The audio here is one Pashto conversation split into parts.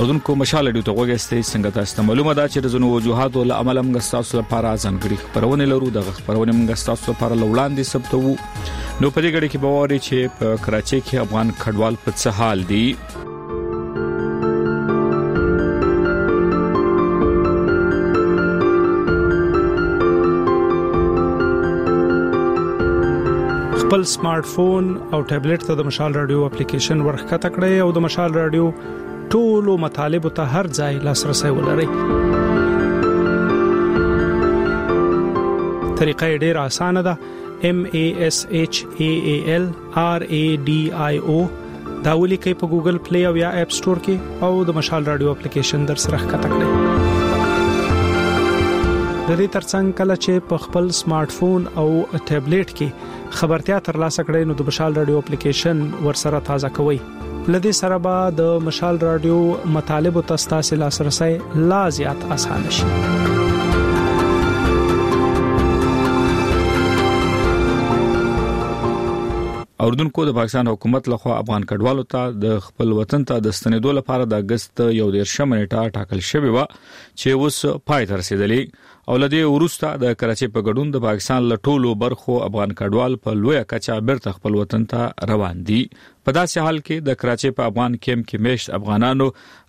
اردوونکو مشال رادیو ته وګورئ څنګه تاسو معلومه ده چې د زونو وجوهاتو له عمله موږ تاسو لپاره ځانګړي خبرونه لرو. د خبرونه موږ تاسو لپاره وړاندې ثبتو. نو په دې غړي کې به ووري چې په کراچۍ کې افغان کډوال په څه حال دي. خپل سمارټ فون او ټابلیټ ته د مشال رادیو اپلیکیشن ورخته کړئ او د مشال رادیو ټولو مطالب ته هر ځای لاسرسي ولرئ. طریقه ډېره اسانه ده. MASHAAL RADIO دا ولیکئ په ګوګل پلی او یا اپ سٹور کې او د مشال رادیو اپلیکیشن در سره ښکته کړئ. د دې ترڅنګ کله چې په خپل سمارټ فون او ټابلیټ کې خبرتیا ترلاسه کړئ نو د مشال رادیو اپلیکیشن ورسره تازه کوئ. لدې سره به د مشال رادیو مطالب او تاسو لاسرسي لا زیات آسان شي. اردوونکو د پاکستان حکومت لخوا افغان کډوالو ته د خپل وطن ته د ستنېدو لپاره د اگست 11 نیټه ټاکل شوې و چې اوس پای ته رسیدلې او لدې وروسته د کراچۍ په ګډون د پاکستان له ټولو برخو افغان کډوال په لوی کچا بیرته خپل وطن ته روان دي. په داسې حال کې د کراچۍ په افغان کیمپ کې میشت افغانانو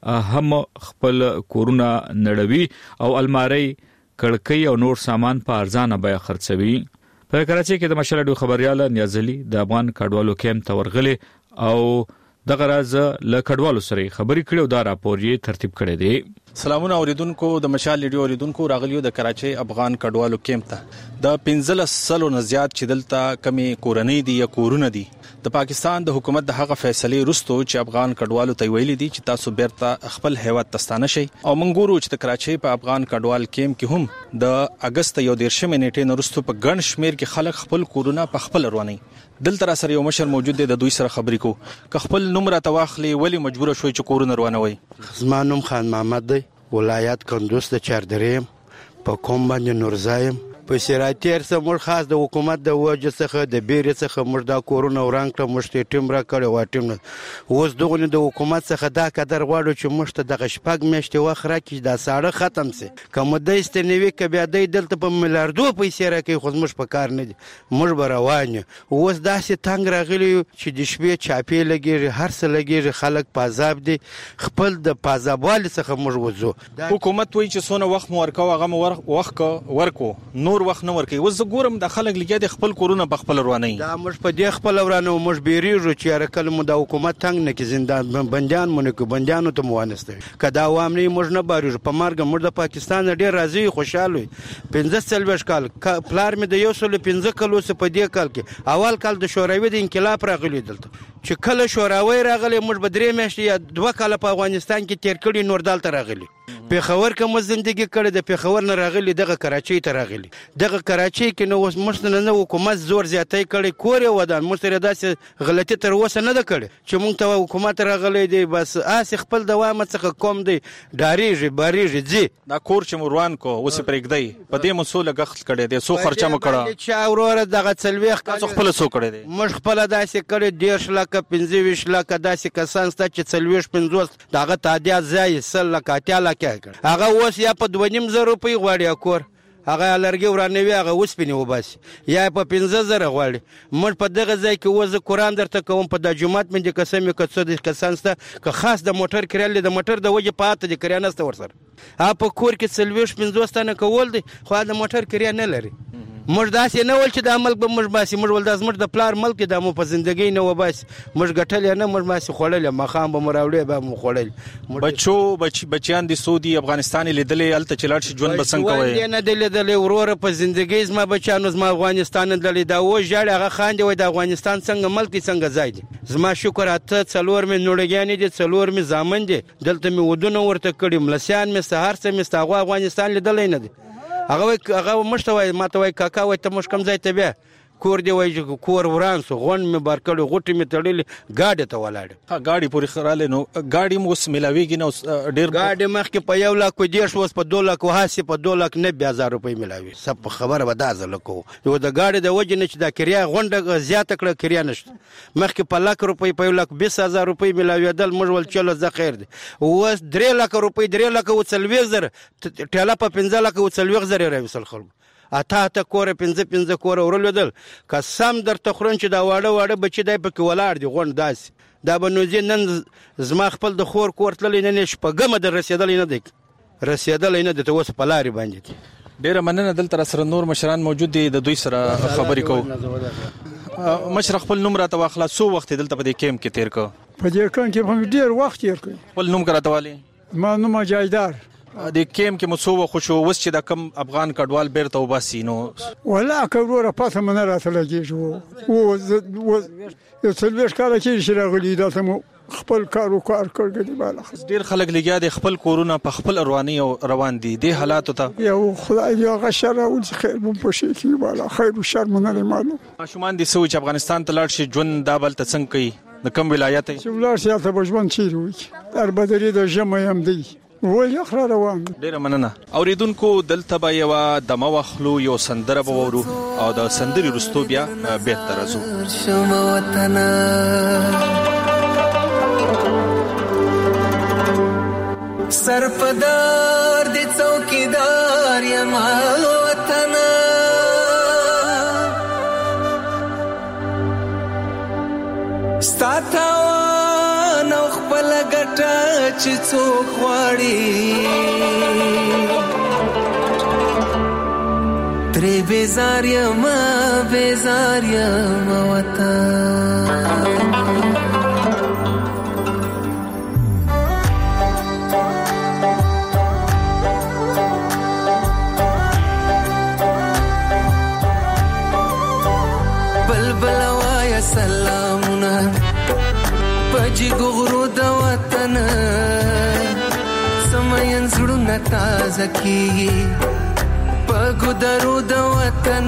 هم خپل کورونه نړوي او الماری کړکۍ او نور سامان په ارزانه بیه خرڅوي. په کراچۍ کې د مشال رادیو خبريال نیازلي د افغان کډوالو کیمپ ته ورغلي او د غراز له کډوالو سره خبرې کړې او دا راپور یې ترتیب کړی دی. سلامونه اوریدونکو، د مشال رادیو اوریدونکو راغلیو د کراچۍ افغان کډوالو کیمپ ته. د 15 سلو نه زیات چې دلته کمی کورنۍ دي یا کورونه دي د پاکستان د حکومت د هغه فیصله رستو چې افغان کډوالو ته ویلي دي چې تاسو بیرته خپل هیواد تستانه شي او منګورو چې د کراچۍ په افغان کډوال کیمپ کې هم د اگست 11 نیټې نه رستو په ګڼ شمیر کې خلک خپل کورونه په خپل رواني. دلته سره یو مشر موجود دی، د دوی سره خبرې کو. که خپل نوم را تواخلي ولی مجبور شوي چې کورونه روانوي؟ زمانوم خان محمد دی، ولایت کندوز د چاردریم په کوم باندې نورزایم. په سراتیر سره مر خاص د حکومت د وجه څخه د بیرې څخه مر دا کورونه وران کړ، مشته ټیم را کړ او ټیم اوس دغه د حکومت څخه دا قدر غواړو چې مشته د غشپګ میشته وخت راکې دا ساړه ختم سي. کوم د استنوي کبه د دلته په ملیاردو پیسې راکې خو مش په کار نه دي، مر روان اوس داسې تنگ راغلی چې د شپې چاپی لګي هر څه لګي خلک په عذاب دي. خپل د پازابوال څخه مر وځو. حکومت وایي چې سونه وخت مو ورکو هغه وخت ورکو نور وخت نه ورکي. وز ګورم د خلک لګیا د خپل کورونه په خپل رواني. دا مش په دې خپل ورانه مش بیریږي چې هر کله مو د حکومت تنگ نه کې زندان بنديان مونږ کو بنديانو ته موانسته کدا عوام نه مش نه باریږي په مارګ مر د پاکستان ډیر راضي خوشاله 15 کال پلار مې د 115 کلو څخه په دې کال کې اول کال د شوروي د انقلاب راغلی دلته چې کله شوروي راغلی مش بدرې میاشتې یا 2 کال په افغانستان کې تیر کړي نور دالته راغلی. پیښور کوم ژوندۍ کړي د پیښور نه راغلی دغه کراچۍ ته راغلی. دغه کراچۍ کې نو اوس مشنه نه حکومت زور زیاتې کړي کور ودان مستری داسې غلطي تر اوسه نه ده کړي چې مونږ ته حکومت راغلی دی بس اس خپل دوام څخه کوم دی داریږي باریږي ځي. دا کور چې مروان کو اوس پرېږدي په دې مسوله غخت کړي دي سو خرچه مکړه چې اورور دغه څلويخ تاسو خپل سو کړي دي مش خپل داسې کړي 10 لک 15 لک داسې کسان ست چې څلويخ 50 دغه تعداد ځای سل لک اتیا لک هغه اوس یا په 2.5 روپۍ غواړي کور هغه لرګي ورانوي هغه اوس پنی وباسي یا په 15000 غواړي. مر په دغه ځای کې وځ قران درته کوم په د جمعات مې قسم کڅو د کسان ست که خاص د موټر کړل د موټر د وجه پاته د کریانست ورسره په کور کې څلويش 50 تنه کول دي خو د موټر کریان نه لري. مر داسې نه ول چې د ملک به مر باسي مر ول د مر د پلار ملک د مو په ژوندۍ نه وباسي مر غټل نه مر باسي خړل مخام به مراوړي به مو خړل بچیان د سعودي افغانستان لیدلې الته چلاړ شي ژوند بسنګ کوي نه دلې ورور په ژوندۍ زما بچانو زما افغانستان دلې دا و ژړ هغه خان دی وای د افغانستان څنګه ملک څنګه ځای دي. زما شکر اته څلور مې نوړګانی دي څلور مې زامن دي دلته مې ودونه ورته کړی ملسیان مې سهار سم مستغوا افغانستان لیدلې نه دي. هغه مشته وای ماته وای کاکا وای ته مش کم ځای ته بیا کور دی وای چې کور وران سو غون مې بار کړو غوټي مې تړلې گاډي ته ولاړ ها گاډي پوری خراله نو گاډي مو ملاويږي نو ډیر گاډي مخکې په 1 لک کو دیش وس په 2 لک وهاسي په 2 لک 90000 روپۍ ملاوي سب خبره به دازه لکو یو د گاډي د وجه نه چې دا کریا غونډه زیاته کړه کریا نشته مخکې په لک روپۍ په 1 لک 20000 روپۍ ملاوي دل مجول چلو ز خیر دی وس 3 لک روپۍ 3 لک او 30,000 ټاله په 15 لک او 30,000 راوصل خلک اته کور 15 کور ورلودل قسم درته خورن چې دا واړه بچی دای په ولاړ دی غون داس دا بنوځي نن زما خپل د خور کور تللی نه شپګم د رسیدل نه دی ته اوس په لاري باندې ډیره مننه دلته سره نور مشران موجود دي د دوی سره خبرې کوو مشر خپل نوم راته واخلا سو وخت دلته په دې کیمپ کې تیر کو په دې کیمپ کې هم ډیر وخت تیر کړ خپل نوم راته والی ما نوم جایدار د کیمپ کې مسو خوشو وس چې د کم افغان کډوال بیرته وباسي نو ولا کوره پته من راته لګیږي او یو څلويش کال کې شراغلی دلته خپل کار کړی بالا ډیر خلک لګیا د خپل کورونه په خپل رواني او روان دي د حالاتو ته یو خدای یو غشره او خیر مو پښې کې بالا خیر او شر مونږ نه معلوم شومان دي سوچ افغانستان ته لاړ شي ژوند دابل ته څنګه کوي د کم ولایت چې ولر شي ته بجوان چیروي در بدري د جمع هم دی ولی اخره روان ډیر مننه اوریدونکو دلته به یو دمه وخلو یو سندره به ورو او د سندري رستو بیا بهتر راځو سرپدار دی څوکیدار یم وطن ستاته نو خپل ګټه چې څوک غواړي ترې بیزار یم وطن سلامونه پجی غغرو د وطن سمین زړونه تازه کیږي پګو درو د وطن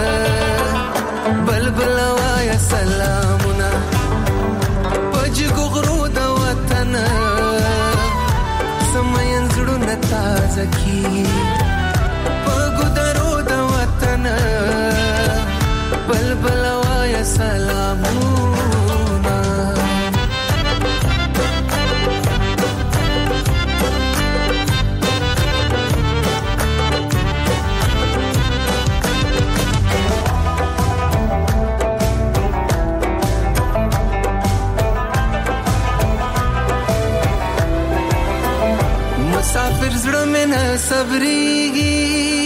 بلبل وایا سلامونه پجی غغرو د وطن سمین زړونه تازه کیږي پګو درو د وطن بلبل وایا سلامونه مسافر زړه مې نه صبرېږي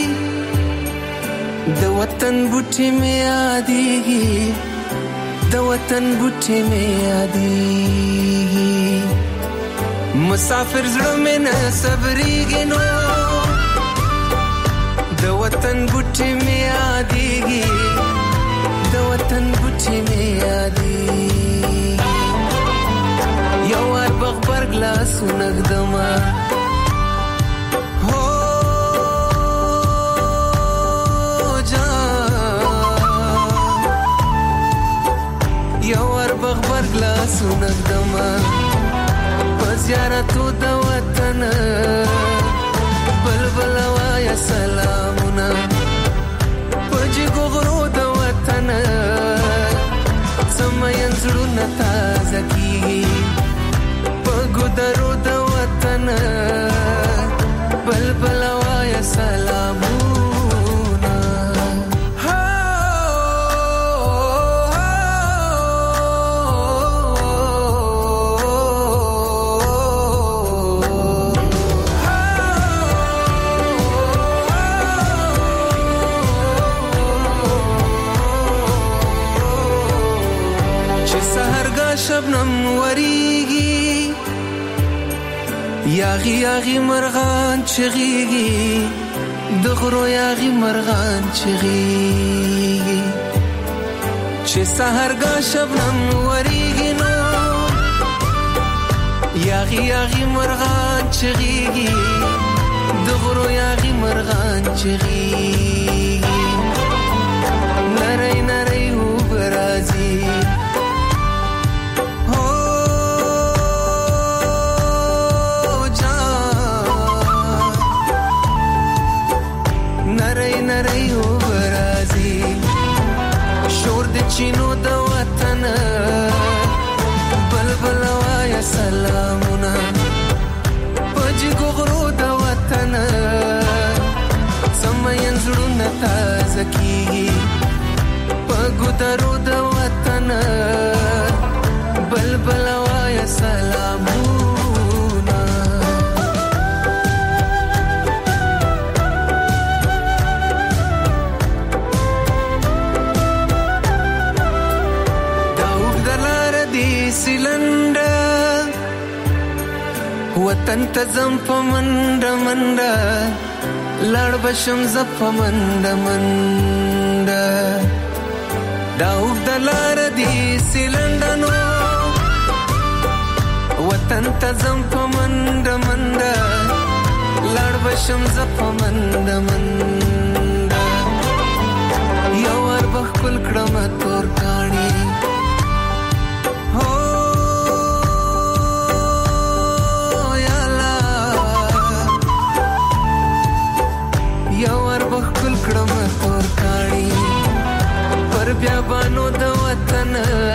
د وطن بوټي مې یادېږي د وطن بوټي مې یادېږي مسافر زړه مې نه صبرېږي نو د وطن بوټي مې یادېږي د وطن بوټي مې یادېږي یو وار بغبرګ لاسونه ږدمه بغبر گلاسونه ږدمه په زیارتو د وطن بلبل وایا سلامونه په جګو غرو د وطن سمین زړونه تازه کیږي په ګودرو د وطن بلبل وایا سلامونه شبنم وریږي یاغي یاغي مرغان چغيږي د غرو یاغي مرغان چغيږي چې سحرګه شبنم وریږي نو یاغي یاغي مرغان چغيږي د غرو یاغي مرغان چغيږي نری نری نری نری وبرازي شور د چینو د وطن بلبل وایا سلامونه پجګو غرو د وطن سمین زړونه تازه کیږي پګو درو د وطن بلبل وایا سلامونه داوب دلار دی سیلنډر وطن ته زم په منډه منډه لړ بشم ز په منډه منډه داوب دلار دی سیلنډنو وطن ته زم په منډه منډه لړ بشم ز په منډه منډه یو ور بخل کړم تور کاڼي کړم تور کاڼي پر بیا بانو د وطن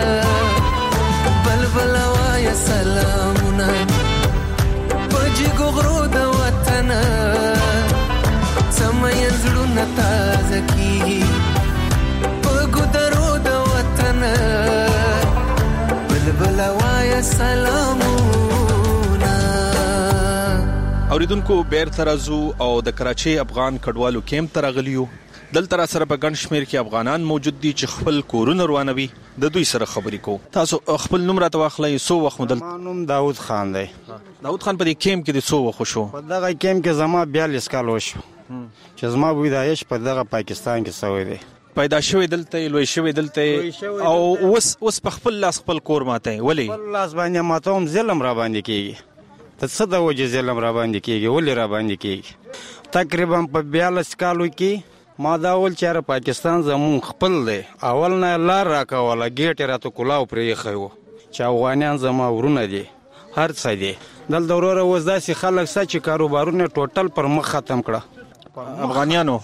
بلبل وایا سلامونه پجګو غرو د وطن سمین زړونه تازه کیږي پګو درو د وطن بلبل وایا سلامونه. اوریدونکو بیرته راځو او د کراچۍ افغان کډوالو کیمپ ته راغلیو. دلته را سره په ګڼ شمېر کې افغانان موجود دي چې خپل کورونه روانوي. د دوی سره خبرې کوو. تاسو خپل نوم راته واخلئ. څو وخت مو دلته؟ زما نوم داود خان دی. داود خان په دې کیمپ کې د څو وخت شو؟ په دغه کیمپ کې زما 42 کال وشو چې زما پیدایش په دغه پاکستان کې شوی دی. پیدا شوی دلته، لوی شوی دلته، او اوس په خپل لاس خپل کور ماته ولې؟ خپل لاس باندې ماته هم ظلم را باندې کیږي. ته څه د وجې ظلم را باندې کیږي؟ ولې را باندې کیږي؟ تقریبا په 42 کالو کې ما دا اول چاره پاکستان زمون خپل دی. اول نه لار راکوله، ګیټ راته کلاو پرې ایښی و چې افغانیان زما ورونه دي، هر څه دي. دلته وروره اوس داسې خلک شته چې کاروبارونه ټوټل پر مخ ختم کړه. افغانیانو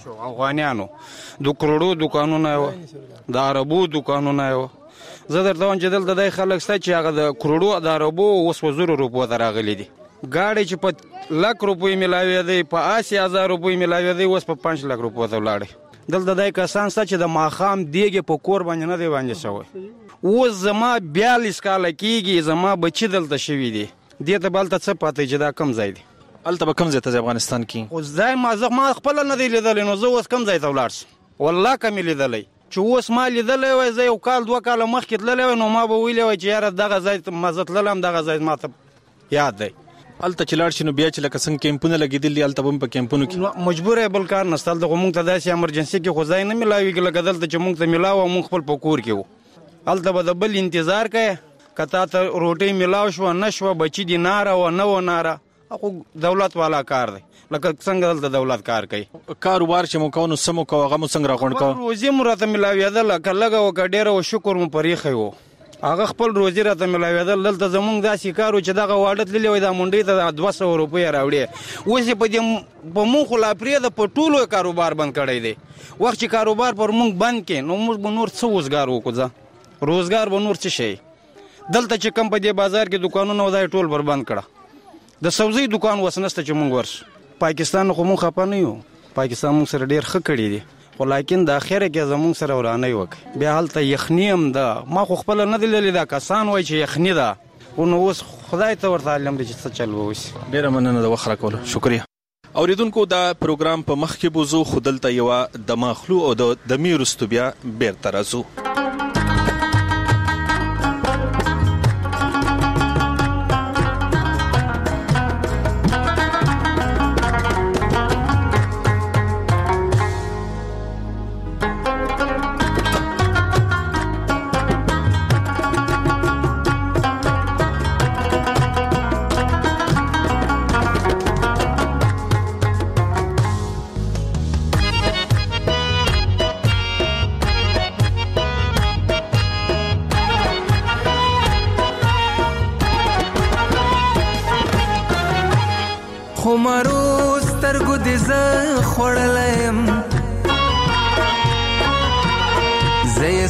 د کروڑو دکانونه و، د عربو دکانونه و. زه درته وایم چې دلته دای خلک شته چې هغه د کروڑو د عربو اوس په 1000 روپو ته راغلي دي. ګاډی چې په 1,00,000 روپۍ ملاوي دی، په 80,000 روپۍ ملاوي دی، اوس په 5,00,000 روپو ته ولاړی. دلته دای کسان شته چې د ماښام دیګ په کور باندې نه دی باندې شوی. اوس زما 42 کاله کېږي، زما بچي دلته شوي دي. دې ته به هلته څه پاتې چې دا کم ځای دی؟ هلته به کم ځای ته ځي افغانستان کې؟ اوس ځای ما خپله نه دی لیدلی، نو زه اوس کم ځای ته ولاړ شم. والله که مې لیدلی چې اوس ما لیدلی وای، زه 1 کال 2 کاله مخکې تللی وای، نو ما به ویلی وای چې یاره دغه ځای ما زه تللی یم، دغه ځای ما ته یاد دی. هلته چې لاړ شي نو بیا چې لکه څنګه کیمپونه لګېدلي دي، هلته به هم په کیمپونو کې مجبور یې بل کار نشته. هلته خو مونږ ته داسې امرجنسي کې خو ځای نه میلاوېږي لکه دلته چې مونږ ته میلاو او مونږ خپل په کور کې وو. هلته به د بل انتظار کوې، که تا ته روټۍ میلاو شوه نه شوه، بچي دي ناره و نه و ناره، خو دولت والا کار دی لکه څنګه دلته دولت کار کوي. کاروبار چې مو کوو نو څه مو کوو، هغه مو څنګه راغونډ کوو؟ روزي مو راته میلاوېدله، که لږه و که ډېره و، شکر مو پرې ایښی و، هغه خپل روزي راته میلاوېدل. دلته زمونږ داسې کار و چې دغه واډه تللی وای، دا منډۍ ته 200 روپۍ راوړې. اوس یې په مونږ خو لا پرېږده، په ټولو یې کاروبار بند کړی دی. وخت چې کاروبار پر مونږ بند کړي نو موږ به نور څه روزګار وکړو؟ روزګار به نور څه شي؟ دلته چې کم په دې بازار کې دکانونه و، دا یې ټول بر بند کړه. د سبزۍ دکان اوس نشته چې مونږ ورشو. پاکستان خو مونږ خفه نه یو، پاکستان مونږ سره ډېر ښه کړي دي، خو لیکن د اخره کې زمونږ سره ورانۍ وکړي. بیا هلته یخني هم ده، ما خو خپله نه دی لیدلې، دا کسان وایي چې یخني ده، خو نو اوس خدای ته ورته علم دی چې څه چل به وشي. ډېره مننه د وخت راکولو، شکریه. اوریدونکو دا پروګرام په مخ کې بوزو، خو دلته یوه دماخلو او د دمې وروستو بیا بیرته راځو.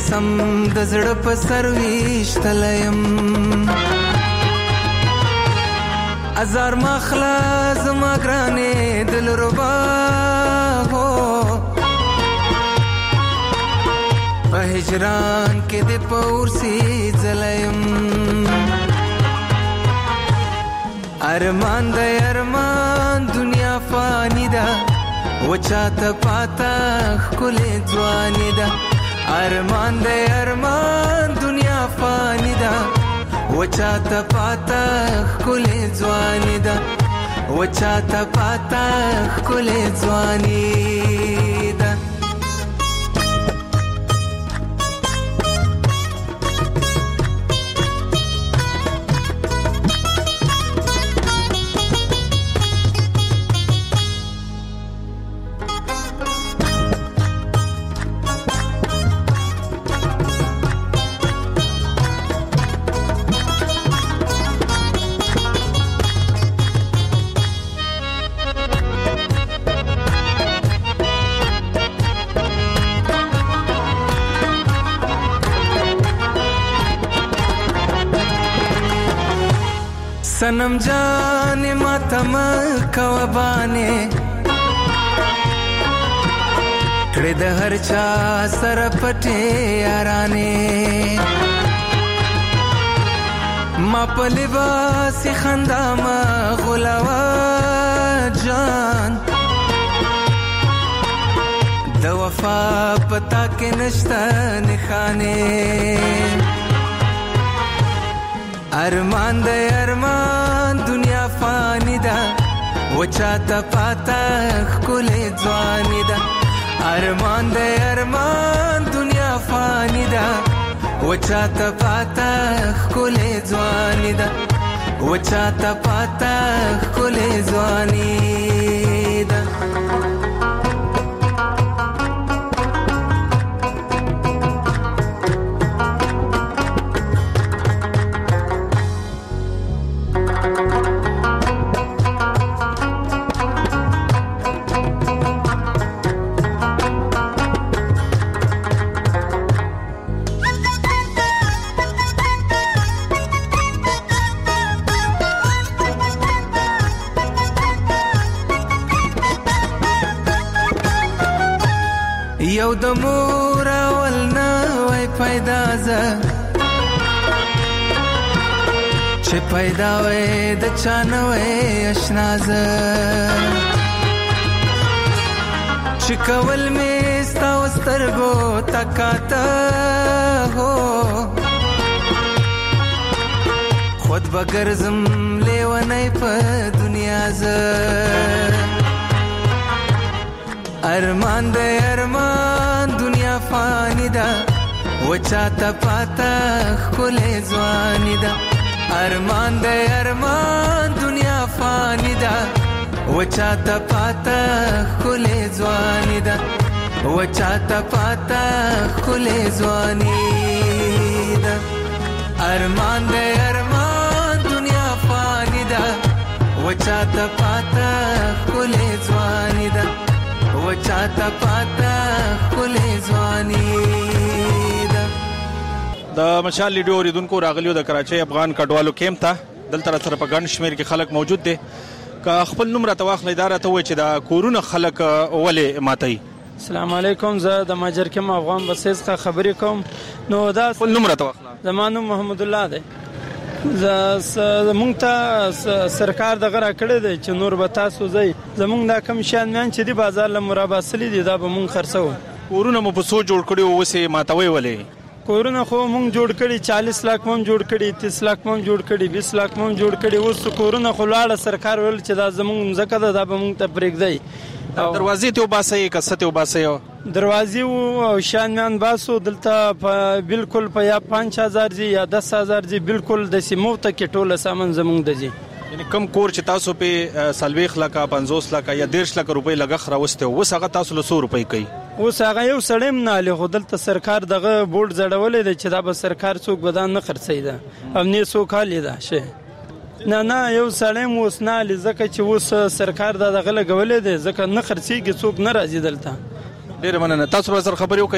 قسم د زړه په سر ویشتلیم ازار مخلا زما ګرانې دلربا هو په هجران کې د پورسي ځلیم ارمان د ارمان دنیا فانی ده وچاته پاتا خلې ځواني ده ارمان د ارمان دنیا فانی ده وچاته پاتا خلې ځواني ده وچاته پاتا خلې ځواني ده सनम जाने मातम कवबाने कड़े द हर चा सर पटे याराने मा पलिबास खंदा मा गुलावा जान द वफा पता के नश्ता निखाने ارمان د ارمان دنیا فانی ده وچاته پاتا خلې ځواني ده ارمان د ارمان دنیا فانی ده وچاته پاتا خلې ځواني ده وچاته پاتا خلې ځواني ده یو د مور اول نه وای پیدا زه چې پیدا وای د چا نه وای اشنا زه چې کول مې ستا سترګو تکاته هو خود بګرزم لیونی په دنیا زه ارمان د ارمان دنیا فانی ده وچاته پاتا خلې ځواني ده ارمان د ارمان دنیا فانی ده وچاته پاتا خلې ځواني ده وچاته پاتا خلې ځواني ده ارمان د ارمان دنیا فانی ده وچاته پاتا خلې ځواني ده وچاته پاتا خلې ځواني ده د مشال لیډیو اوریدونکو راغلیو د کراچۍ افغان کډوالو کیمپ ته دلته سره په ګڼ شمیر کې خلک موجود دي که خپل نوم راته واخلئ دا راته ووایي چې دا کورونه خلک ولې ماتوي السلام علیکم زه د ماجر کیم افغان بسیز څخه خبرې کوم نو دا خپل نوم راته واخله زما نوم محمد الله دی زمونږ ته سرکار دغه راکړی دی چې نور به تاسو ځئ زمونږ دا کوم شیان میان چې دي بازار له مراباسلي دي دا به مونږ خرڅوو کورونه مو په څو جوړ کړي او اوس یې ماتوئ ولې کورونه خو مونږ جوړ کړي 40 لاک مونږ جوړ کړي 30 لاک مونږ جوړ کړي 20 لاک مونږ جوړ کړي اوس کورونه خو لاړه سرکار ویل چې دا زمونږ ځکه دا به مونږ ته پرېږدئ دروازې ته وباسئ که څه ته وباسئ دروازې او شانمیان باسو دلته بالکل په یا 5000 جی یا 10000 جی بالکل د سیمو ته کې ټوله سامان زمونږ دي یعنی کم کور چې تاسو په 40 لک 50 لک یا 10 لک روپۍ لګښ راوسته اوس هغه تاسو له 100 روپۍ کوي اوس هغه یو سړیم نه له دلته سرکار دغه بورډ زړولې دی چې دا به سرکار څوک بدان نه خرڅي دا او نه څوک حالې دا شي نه یو سړیم اوس نه لزکه چې اوس سرکار دغه لګولې دی ځکه نه خرڅيږي څوک نه راځي دلته ډیر مننه تاسو سره خبرې وکړئ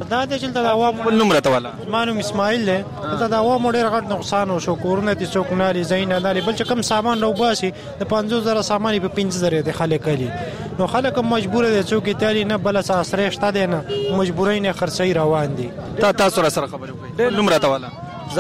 دا د چې د عوامو نوم راته والا مانو اسماعیل له دا عوامو ډیر غټ نقصان وشو کورونه دي څوک نه لري زین نه لري بل چې کم سامان نو باسي د 50000 سامان په 15000 د خلک کلی نو خلک مجبور دي څوک تالي نه بل اساسره شته دي نه مجبورای نه خرڅي روان دي تاسو سره خبرې کوي نوم راته والا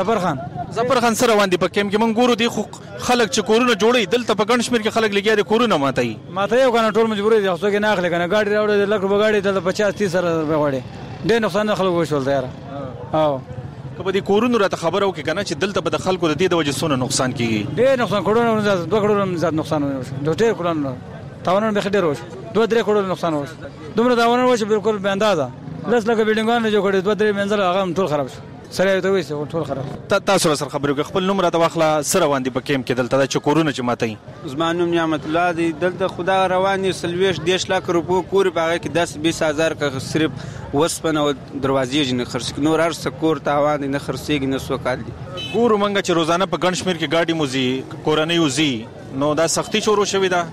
ظفر خان سره روان دي په کیم کې مونږ ګورو دي خو خلک چې کورونه جوړي دلته په ګڼ شمیر کې خلک لګیا دي کورونه ماتای یو کنه ټول مجبور دي خو کې نه اخلي کنه گاډي راوړي لکه په گاډي ته 50-30 روپے وړي ډېر نقصان خلک وشول دی او کبه دي کورونه راته خبرو کې کنه چې دلته به خلکو د دې د وجې سونه نقصان کیږي ډېر نقصان کړو 2 کروڑ زیات نقصان وشو دوه ډېر کړو تاونه به ډېر وشو 2-3 کروڑ نقصان وشو دومره تاونه وشو بالکل به اندازه لس لکه بلډینګونه جوړ کړي 2-3 منزل هغه ټول خراب شو سره ته وایي ټول خراب تاسو سره خبرو کې خپل نوم راته واخله سره روان دي په کیم کې دلته چې کورونه چې ماتای زما نوم نعمت الله دی دلته خدا رواني سلويش 10 لک روپو کور باغ کې 10-20 کا صرف وسپنه او دروازې جن خرڅ نور هر سکور تاوان نه خرڅيږي نه سوکال دي ګورو منګه چې روزانه په ګڼ شمیر کې گاډي موزي کورنۍ وزي نو دا سختي شروع شوې ده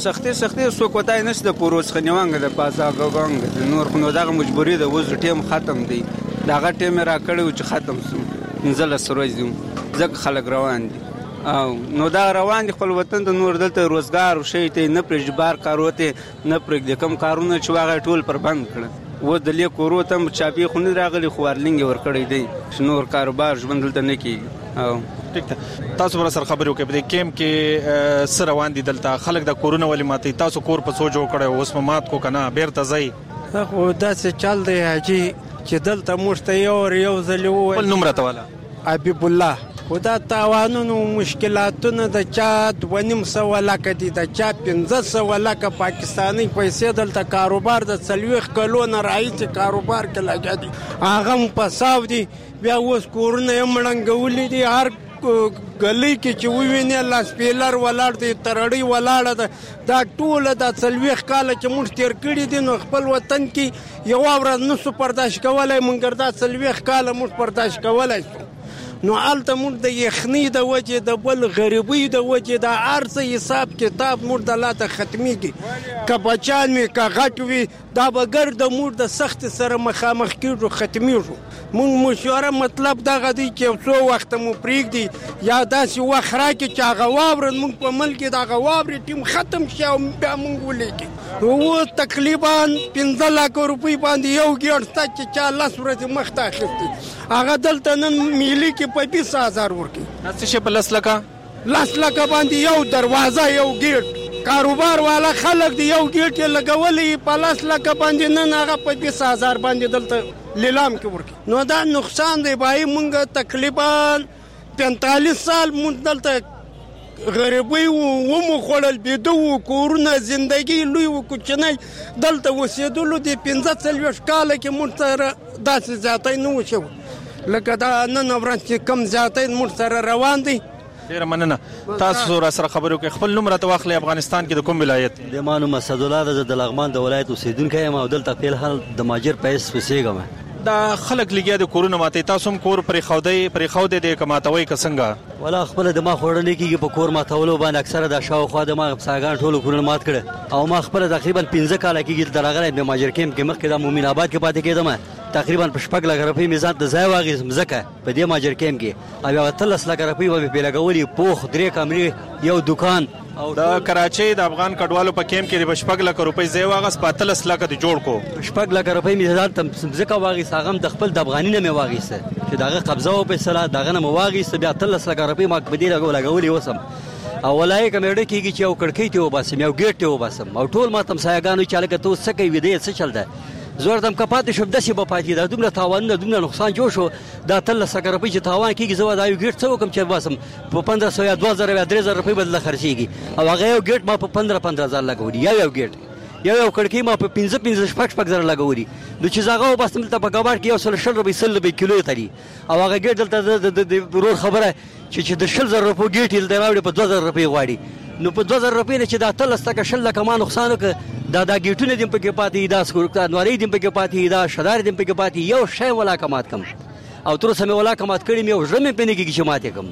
سختي سوکوتای نشته د پروس خنیوانګ د پاسا غوګنګ نور خو دغه مجبوری د وز ټیم ختم دی داغه ټیم را کړو چې ختم شو نزل سروي زګ خلک روان دي او نو دا روان دي خپل وطن ته نور دلته روزګار او شي ته نه پرجبار کاروته نه پر د کم کارونه چې واغې ټول پر بند کړ و د لیک ورو تم چاپی خونی راغلی خوارلنګ ور کړی دی نور کاروبار ژوند دلته نه کیږي او ټیک ده تاسو سره خبرو کې په کیم کې سره روان دي دلته خلک د کورونه ولې ماتي تاسو کور په سوچو کړو اوس مات کو کنه بیرته ځي خو دا څه چل دی حاجی چې دلته مشته یو ځلو بل نوم راته والا حبیب الله خدا تاوانونو مشکلاتونه د چا 2.5 لک دي د چا 1500 لک پاکستانی پیسې دلته کاروبار د 40 کلو نه راځي کاروبار کې لګا دي هغه په صاف دي بیا اوس کورونه مړنګولې دي هر گلی کې چې ووینې لاس پیلر ولاړ دی ترړی ولاړ دا ټول د 40 کال چې موږ تیر کړی دي نو خپل وطن کې یو ورځ نو برداشت کولای مونږ دا 40 کال موږ برداشت کولای نو الته موږ د یخنی د وجه د بل غریبۍ د وجه د ارزه حساب کتاب موږ د لاته ختمي کی کبچان می کا غټوي دا بغیر د موږ د سخت سره مخامخ کیږو ختمي شو موږ مشوره مطلب دا غدي چې څو وخت مو پریک دي یا داسې وخت راکې چې هغه واور موږ په ملک دا غواور ټیم ختم شو بیا موږ ولیکي وو تقریبا 15 لک روپۍ باندې یو ګډ تا چې چا لاس ورته مخته اخیستي هغه دلته نن ملي کې په 20000 ورکی نڅ شي په لاس لکه باندې یو دروازه یو گیټ کاروبار والا خلک دی یو گیټ لګولې په لاس لکه باندې نن هغه په 20000 باندې دلته لیلام کې ورکی نو دا نقصان دی بای مونږ تقریبا 45 سال مونږ دلته غریبی و مو خړل بيدو کورونه زندگی لوی و کوچنی دلته وسیدلو دی 15 کال کې مونږ سره داسې ذاتای نو شو لکه دا نن ورځ کم ذاتای مونږ سره روان دي ډیر مننه تاسو را سره خبرو کې خپل نوم راته واخلې افغانستان کې د کوم ولایت د مانو مسعود الله د لغمان د ولایت اوسیدونکی یم او دلته په حال د ماجر پیس وسیګم دا خلک لګیا د کورونه ماته تاسو هم کور پرې خوده د کماتوي کسنګا ولا خپل د ما خورل کېږي په کور ماتولو باندې اکثره د شاوخوا د ما ساګان ټولو کورونه مات کړه او ما خپل تقریبا 15 کال کېږي درغله د ماجر کیم کې مخکې د مومن آباد کې پاتې کېدم تقریبا په شپږ لک روپۍ میزان د ځای واغې مزکه په دې ماجر کیم کې او هغه 13 لک روپۍ و په لګولې پوخ درې کمرې یو دکان او د کراچۍ د افغان کډوالو په کیم کې د 15 لک روپۍ ځای واغس په 13 لک د جوړ کو 15 لک روپۍ میزان تم مزکه واغې ساغم د خپل د افغاني نه واغېسه چې دغه قبضه او په صلاح دغه نه واغېسه بیا 13 لک روپۍ ما په دې لګولې وسم او ولای کمېډه کېږي چې یو کړکۍ ته وباسم یو ګیټ ته وباسم او ټول ما تم سایګانو چې لکه تو سکه وي دې څه چل ده زور دم کپات شو دسی په پاتې دا دومره تاوان نه دومره نقصان جوړ شو دا 13 لک روپۍ چې تاوان کېږي زو دا یو ګیټ څو کم چې واسم په 1500 یا 2000 یا 3000 روپۍ بدل خرڅيږي او هغه یو ګیټ ما په 15000 لګولې یو ګیټ یو کړکۍ ما په 15 زره لګولې نو چې زاغه وباسم ته په کباړ کې یو 100 روپۍ 100 روپۍ کیلو تري او هغه ګیټ دلته د ورور خبره چې د 100 روپۍ ګیټ یل دی راوړي په 2000 روپۍ غواړي نو په 2000 روپۍ نه چې دا 13 تک 100 لک ما نقصان وک دا ګیټونه دیم په کې پاتې دا سکورکتا نوري دیم په کې پاتې دا شدار دیم په کې پاتې یو شی ولا کمات کم او تر سمه ولا کمات کړی مې ورمه پنه کې چې ماته کم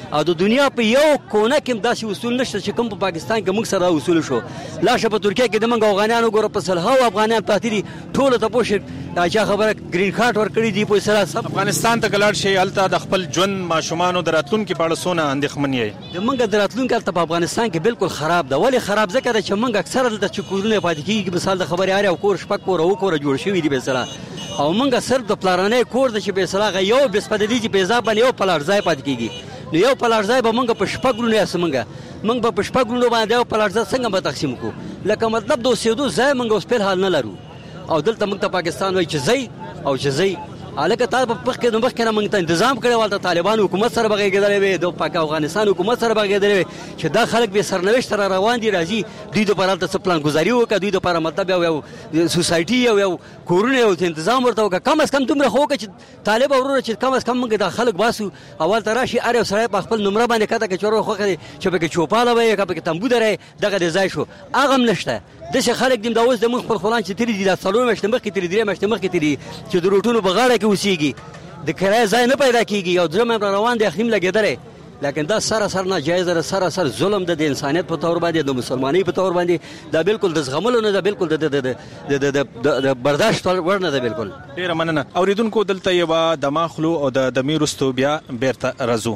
او د دنیا په یو کونه کې داسې اصول نشته چې کوم په پاکستان کې موږ سره اصول شو. لاشه په ترکیه کې د موږ افغانانو ګوره په سلهاو افغانان پاتې دي ټول ته پوښ چا خبره گرین کارت ورکړي دي په سره سب افغانستان ته کلاړ شي الته د خپل ژوند ماشومان دراتلون کې پاړه سونه اندېخمن یې د موږ دراتلون کې په افغانستان کې بالکل خراب ده. ولی خراب ځکه چې موږ اکثر د چکورونه پاتې کیږي مثال د خبرې اړ او کور شپک کور او کور جوړ شوی دی به سره او موږ صرف د پلانې کور د چې به سره یو بسپدلی چې پیزا باندې یو پلار ځای پاتې کیږي. نو یو پلار ځای به موږ په شپګلونه اسمنګ موږ په شپګلونه باندې یو پلار ځای څنګه به تقسیم کو لکه مطلب د اوسېدو ځای موږ اوس په حال نه لرو او دلته موږ ته پاکستان وایي چې ځای او چې ځای الکه طالب په کې نو مخکې موږ ته تنظیم کړی والته طالبان حکومت سره بغېدلې وي د پاک افغانستان حکومت سره بغېدلې وي چې دا خلک به سرنوشت را روان دي راځي دوی د پرالته څه پلان گزاري وکړي دوی د پر مطلب یو سوسایټي یو کورونه یو تنظیم ورته وکړي کم از کم دومره خو چې طالب اورونه چې کم از کم موږ د خلک باسو اول تراشي اره سره په خپل نمبر باندې کته کې چورو خو چې به کې چوپاله وي کې تنبو درې دغه د ځای شو اغه نشته د څه خلک دیم دا اوس د مخ پر خلان چې تری دي د څلور مشته مخ کې تری درې مشته مخ کې تری چې د روټونو بغاړه کې وسیږي د کرای ځای نه پیدا کیږي او درمه روان دي اخیم لګیدره لیکن دا سره ناجایز ده سره ظلم د انسانیت په تور باندې د مسلمانۍ په تور باندې دا بالکل د زغملو نه ده بالکل د برداشت ور نه ده بالکل. ډیر مننه اوریدونکو دلته یو د ماخلو او د میرستو بیا بیرته رازو.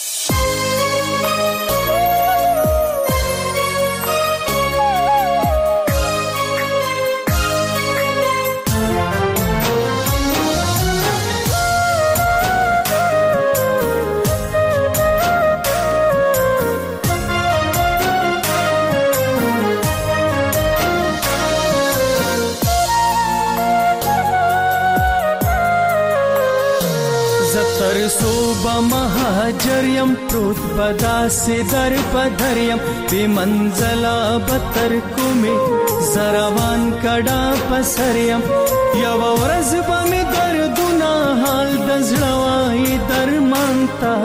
صوبه مهاجر یم پروت بدا سے در پدریم بی منزلا بتر کومی زروان کډا پسریم یو ورځ بمی دردونه حال دزړوای درمانتا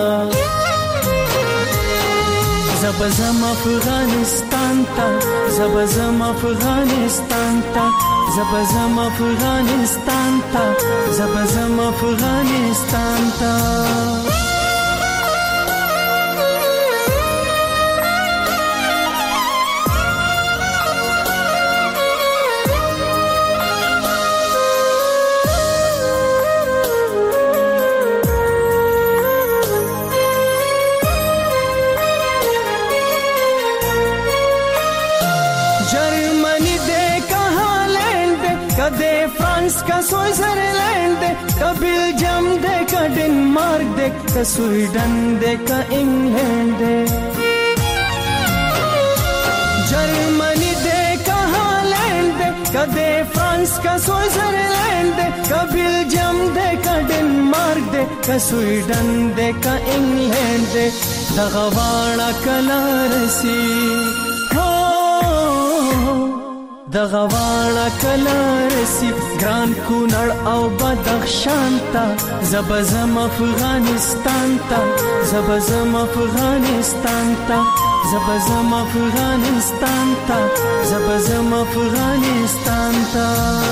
زبزم افغانستان تا زبزم افغانستان تا زبزم افغانستان تا زبزم افغانستان تا का स्विट्जरलैंड दे का बेल्जियम दे का डेनमार्क दे का स्वीडन दे का इंग्लैंड दे जर्मनी दे का हॉलैंड दे का दे फ्रांस का स्विट्जरलैंड दे का बेल्जियम दे का डेनमार्क दे का स्वीडन दे का इंग्लैंड दे दगवाड़ा कलारसी دغواړه کلارسی ګران کونړ او بدخشان تا زبزم افغانستان تا زبزم افغانستان تا زبزم افغانستان تا زبزم افغانستان تا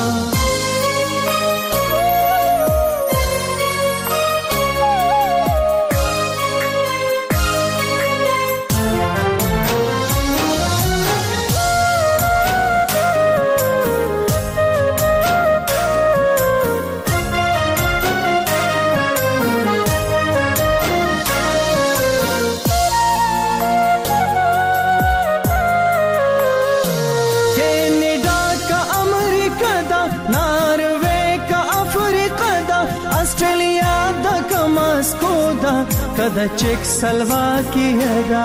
کدا چیک سلواکیه دا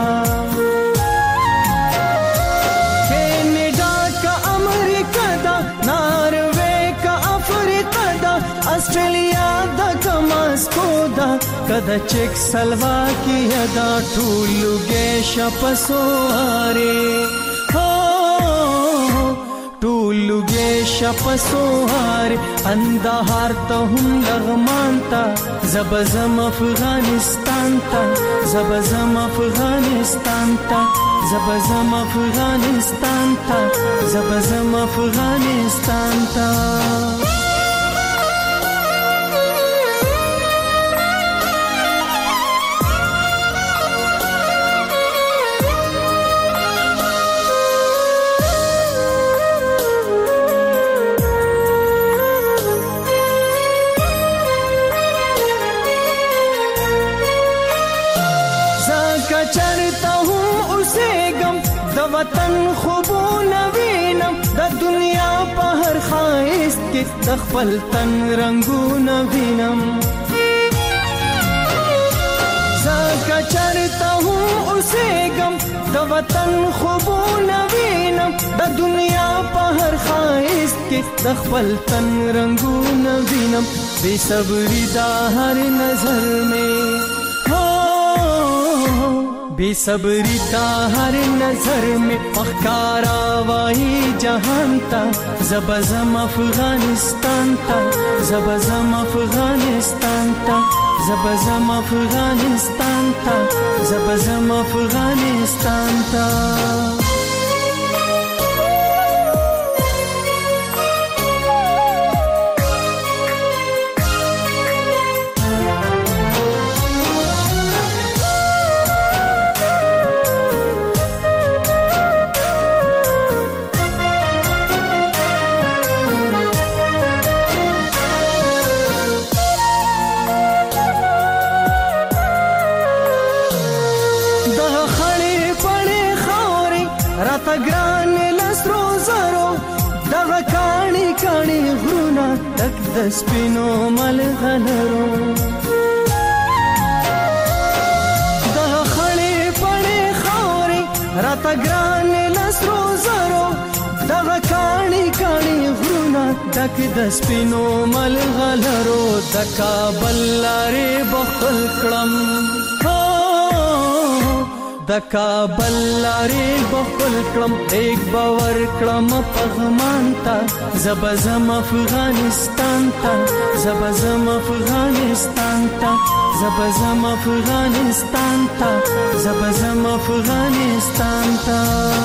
کینیډا کا امریکا دا ناروے کا افریقا دا استرالیا دا کا ماسکو دا کدا چیک سلواکیه دا ټولګه شپسواره ټولګه شپسواره اندهار ته هم لغمان تا زبزم افغانستان تا زبزم افغانستان تا زبزم افغانستان تا زبزم افغانستان تا خایست کې د خپل تن رنگونه وینم زکه چرته هم اوسېږم د وطن خوبونه وینم د دنیا په هر خایست کې د خپل تن رنگونه وینم بے صبری دا هر نظر میں بے صبری دا ہر نظر میں پخکارا وائی جہان تا زبزم افغانستان تا زبزم افغانستان تا زبزم افغانستان تا زبزم افغانستان تا د سپینو ملغلرو د خړې پړې خاورې راته ګران لسرو زرو دغه کاڼي کاڼي غرونه ډک د سپینو ملغلرو د کابل لارې بخل کړم د کابل لارې بخل کړم ایک باور کړم پغمان تا زبزم افغانستان تا زبزم افغانستان تا زبزم افغانستان تا زبزم افغانستان تا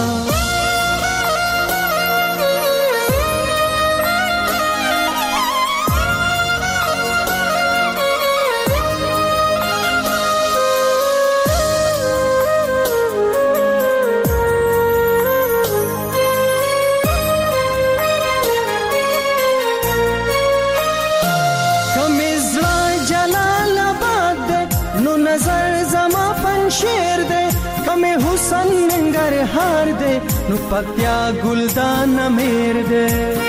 हार दे नु पत्या गुलदान मेर दे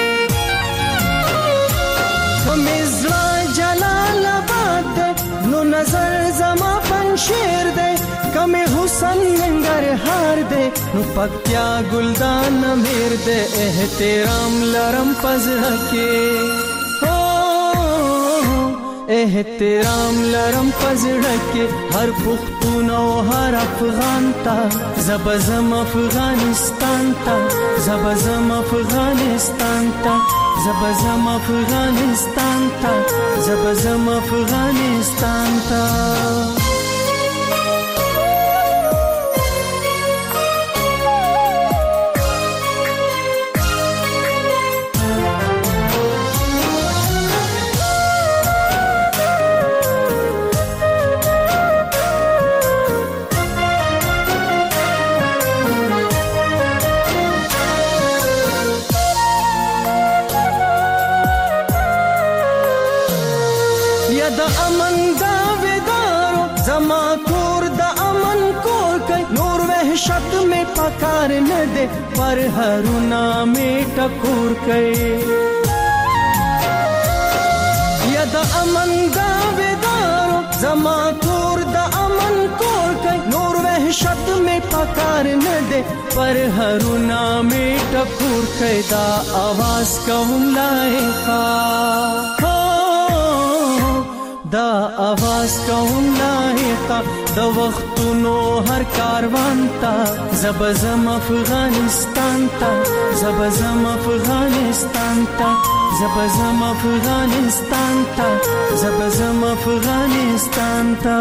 मिज़रा जलालाबाद दे नु नजर जमा पंशेर दे कमे हुसन नंगर हार दे नु पत्या गुलदान मेर दे एहतराम लरम पजरा के एहतराम लरम पजड़ा के हर पुख्तून और हर अफगान ता ज़बज़म अफगानिस्तान ता ज़बज़म अफगानिस्तान ता ज़बज़म अफगानिस्तान ता ज़बज़म अफगानिस्तान ता पकार न दे पर हरुना में टकोर कई यद अमन दावेदारो जमा कोर द अमन कोर कई नूर वहशत में पकार न दे पर हरुना में टकोर कई दा आवाज कौन लाएगा दा आवाज कौन लाएगा द वक्तुनो हर कारवान ता ज़बज़म अफगानिस्तान ता ज़बज़म अफगानिस्तान ता ज़बज़म अफगानिस्तान ता ज़बज़म अफगानिस्तान ता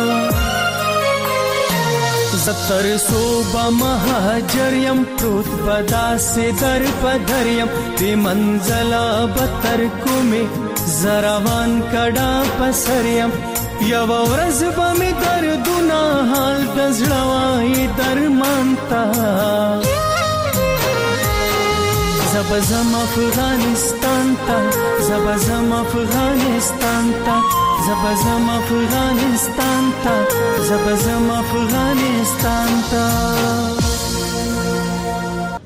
ज़तर सोबा महाजरियम प्रोत बदा से दर पधरियम बेमंज़ला बतर को में ज़रावान कड़ा पसरियम यव ورځ به می دردونه حال د زړه وای درمان تا زبزم افغانستان تا زبزم افغانستان تا زبزم افغانستان تا زبزم افغانستان تا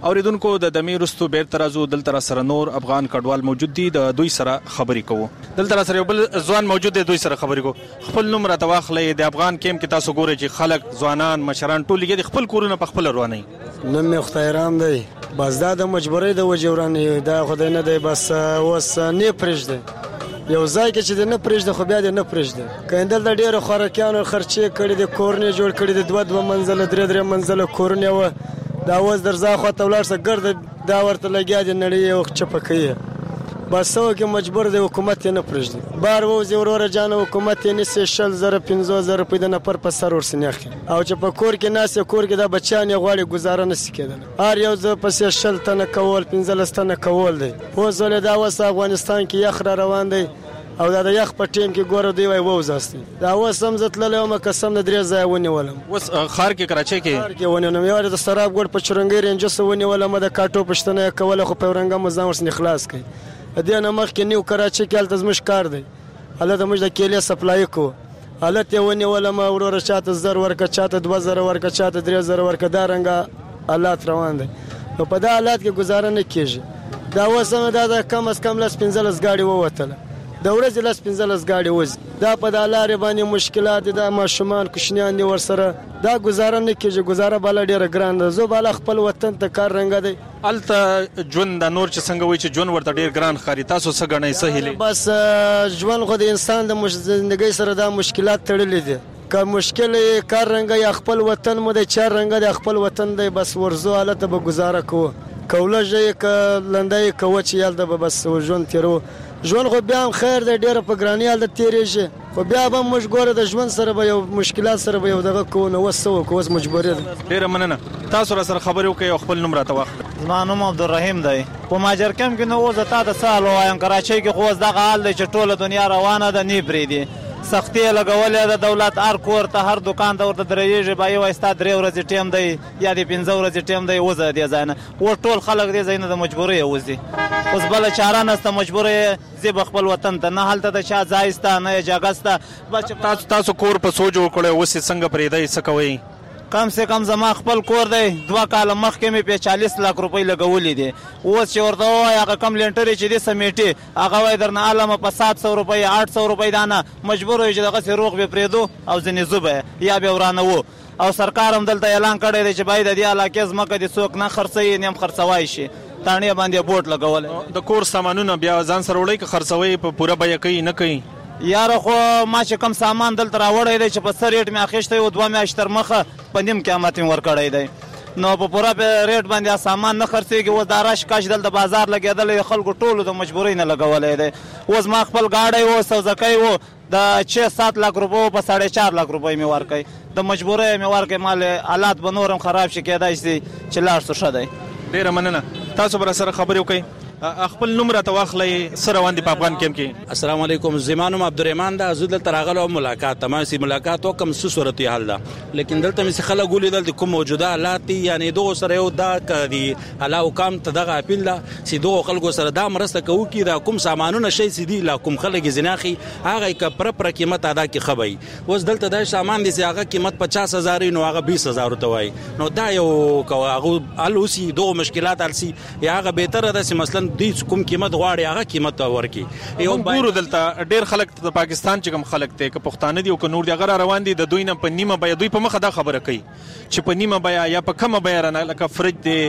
اوریدونکو د دمې رستو بیرته راځو. دلته سره نور افغان کډوال موجود دي، د دوی سره خبرې کوو. دلته سره یو بل ځوان موجود دی، دوی سره خبرې کوو. خپل نوم راته واخلئ. د افغان کیمپ کې تاسو ګورئ چې خلک ځوانان مشران ټول لګي خپل کورونه په خپل رواني. نن مې خدایرام دی، بس دا د مجبورۍ د وجې وراني دا خدای نه دی، بس اوس نه پرېږدي یو ځای کې چې نه پرېږدي خو بیا دې نه پرېږدي. که دلته ډېرو خوراکیانو خرچې کړي دي، کورونه جوړ کړي دي، 2 منزله 3 منزله کورونه وه، دا اوس درځه خواته ولاړ شه ګرده دا ورته لګیا دي نړۍ یو چپه کوي. بس څه وکړي مجبور دی، حکومت یې نه پرېږدي. بار ووځي وروره جانه حکومت یې نیسي 60,000 15,000 روپۍ د نفر په سر ورسنې اخلي، او چې په کور کې ناست یې کور کې دا بچیان یې غواړي ګزاره نشي کېدلی. هر یو ځای پسې 60 تنه کول 15 تنه کول دی. اوس ولې دا اوس افغانستان کې یخ را روان دی او دا د یخ په ټیم کې ګوره دوی وایي ووځاستئ. دا اوس هم زه تللی وم قسم د 3 ځایه ونیولم. اوس ښار کې کراچۍ کې ونیولم. یوازې د سراب ګوډ په چرنګۍ رینجسه ونیولم، د کاټو پوښتنه یې کوله خو په ورنګه مو ځان ورسنې خلاص کړئ. د دې نه مخکې نیو کراچۍ کې هلته زموږ کار دی، هلته موږ د کیلې سپلای کوو. هلته یې ونیولم وروره چاته 1000 ورکه، چاته 2000 ورکه، چاته 3000 ورکه، دا رنګه حالات روان دی. نو په دا حالات کې ګزاره نه کېږي. دا اوس هم دا کم از کم 15 ګاډي ووتله، د ورځې 15 ګاډي وځي. دا په دا لارې باندې مشکلات دي، دا ماشومان کوچنیان دي ورسره، دا ګزاره نه کېږي. ګزاره بالا ډېره ګران ده. زه بالا خپل وطن ته کار رنګه دی. هلته ژوند د نور چې څنګه وایي چې ژوند ورته ډېر ګران ښکاري، تاسو څه ګڼئ څه هیلې؟ بس ژوند خو د انسان د زندګۍ سره دا مشکلات تړلي دي. که مشکل کار رنګه یا خپل وطن مو د چار رنګه د خپل وطن دی، بس ورزو هلته به ګزاره کوو. که ولږه یې که لنده یې کوه چې هلته به بس ژوند تېرو. ژوند خو بیا هم خیر دی، ډېره په ګراني هلته تېرېږي، خو بیا به موږ ګوره د ژوند سره به یو مشکلات سره به یو دغه کوو. نو اوس څه وکړو، اوس مجبوري ده. ډېره مننه. تاسو را سره خبرې وکړئ او خپل نوم راته واخلئ. زما نوم عبدالرحیم دی. په ماجر کمپ کې نو اوس تا ته څه حال ووایم، کراچۍ کې خو اوس دغه حال دی چې ټوله دنیا روانه ده، نه پرېږدي. سختي یې لګولې ده دولت، هر کور ته هر دکان ته ورته درېږي، به یو ستا 3 ورځې ټیم دی یا د 15 ورځې ټیم دی، وځه دې ځای نه. اوس ټول خلک دې ځای نه د مجبورۍ وځي. اوس بله چاره نشته، مجبورۍ ځي به خپل وطن ته، نه هلته د چا ځای شته نه یې جګه شته. تاسو کور په څو جوړ کړی، اوس یې څنګه پرېږدئ، څه کوئ؟ کم سے کم زما خپل کور دی 2 کاله مخکې مې په 40 لک روپۍ لګولې دي. اوس چې ورته وایي هغه کم لینټرې چې دي سمیټي هغه وایي درنه عالمه په 700 روپۍ 800 روپۍ دانه مجبور وي چې دغسې روغ به پرېږدو او ځینې زو به یا به ورانوو. او سرکار هم دلته اعلان کړی دی چې باید د دې علاقې ځمکه دې څوک نه خرڅوي نه هم خرڅوای شي. تاڼې باندې بوټ لګولی. د کور سامانونه بیا ځان سره وړئ که خرڅوئ په پوره بیه کوي نه کوي؟ یاره خو ما چې کم سامان دلته راوړی دی چې په څه ریټ مې اخیستی و 2 میاشتې تر مخه په نیم قیمت مې ورکړی دی، نو په پوره ریټ باندې سامان نه خرڅېږي. اوس دا رش کش دلته بازار لګېدلی د خلکو ټولو د مجبورۍ نه لګولی دی. اوس ما خپل ګاډی و سوزکی و د 6-7 لک روپیو په 4.5 لک روپۍ مې ورکړی، د مجبورۍ مې ورکړی. مال حالات به نور هم خراب شي، کېدای شي چې لاړ شو. ښه دی. ډېره مننه. تاسو به راسره خبرې وکړئ. خپل نوم راته واخلئ، څه روان دي په افغان کیمپ کې؟ السلام علیکم. زما نوم عبدالرحمن ده. زه دلته راغلی وم ملاقات ته، ما سي ملاقات وکړم څه صورتي حال ده، لیکن دلته مې خلک ولیدل د کوم موجوده حالات دي، یعنې دغو سره یو دا دي الله حکام ته دغه اپیل ده چې دغو خلکو سره دا مرسته کوو چې دا کوم سامانونه شی چې دي لا کوم خلک یې ځیناخي هغه یې که پره قیمت ادا کړي ښه به وي. اوس دلته دا سامان دی چې هغه قیمت 50,000 نو هغه 20,000 ورته وایي، نو دا یو که هغه حل وسي دغو مشکلات حل سي یا هغه بهتره ده چې مثلا دوی کوم قیمت غواړي هغه قیمت ورکړي. موږ ګورو دلته ډېر خلک د پاکستان چې کوم خلک دی که پښتانه دي او که نور دي هغه را روان دي د دوی نه په نیمه بیه، دوی په مخه دا خبره کوي چې په نیمه بیه یا په کمه بیه رانه، لکه فرج دی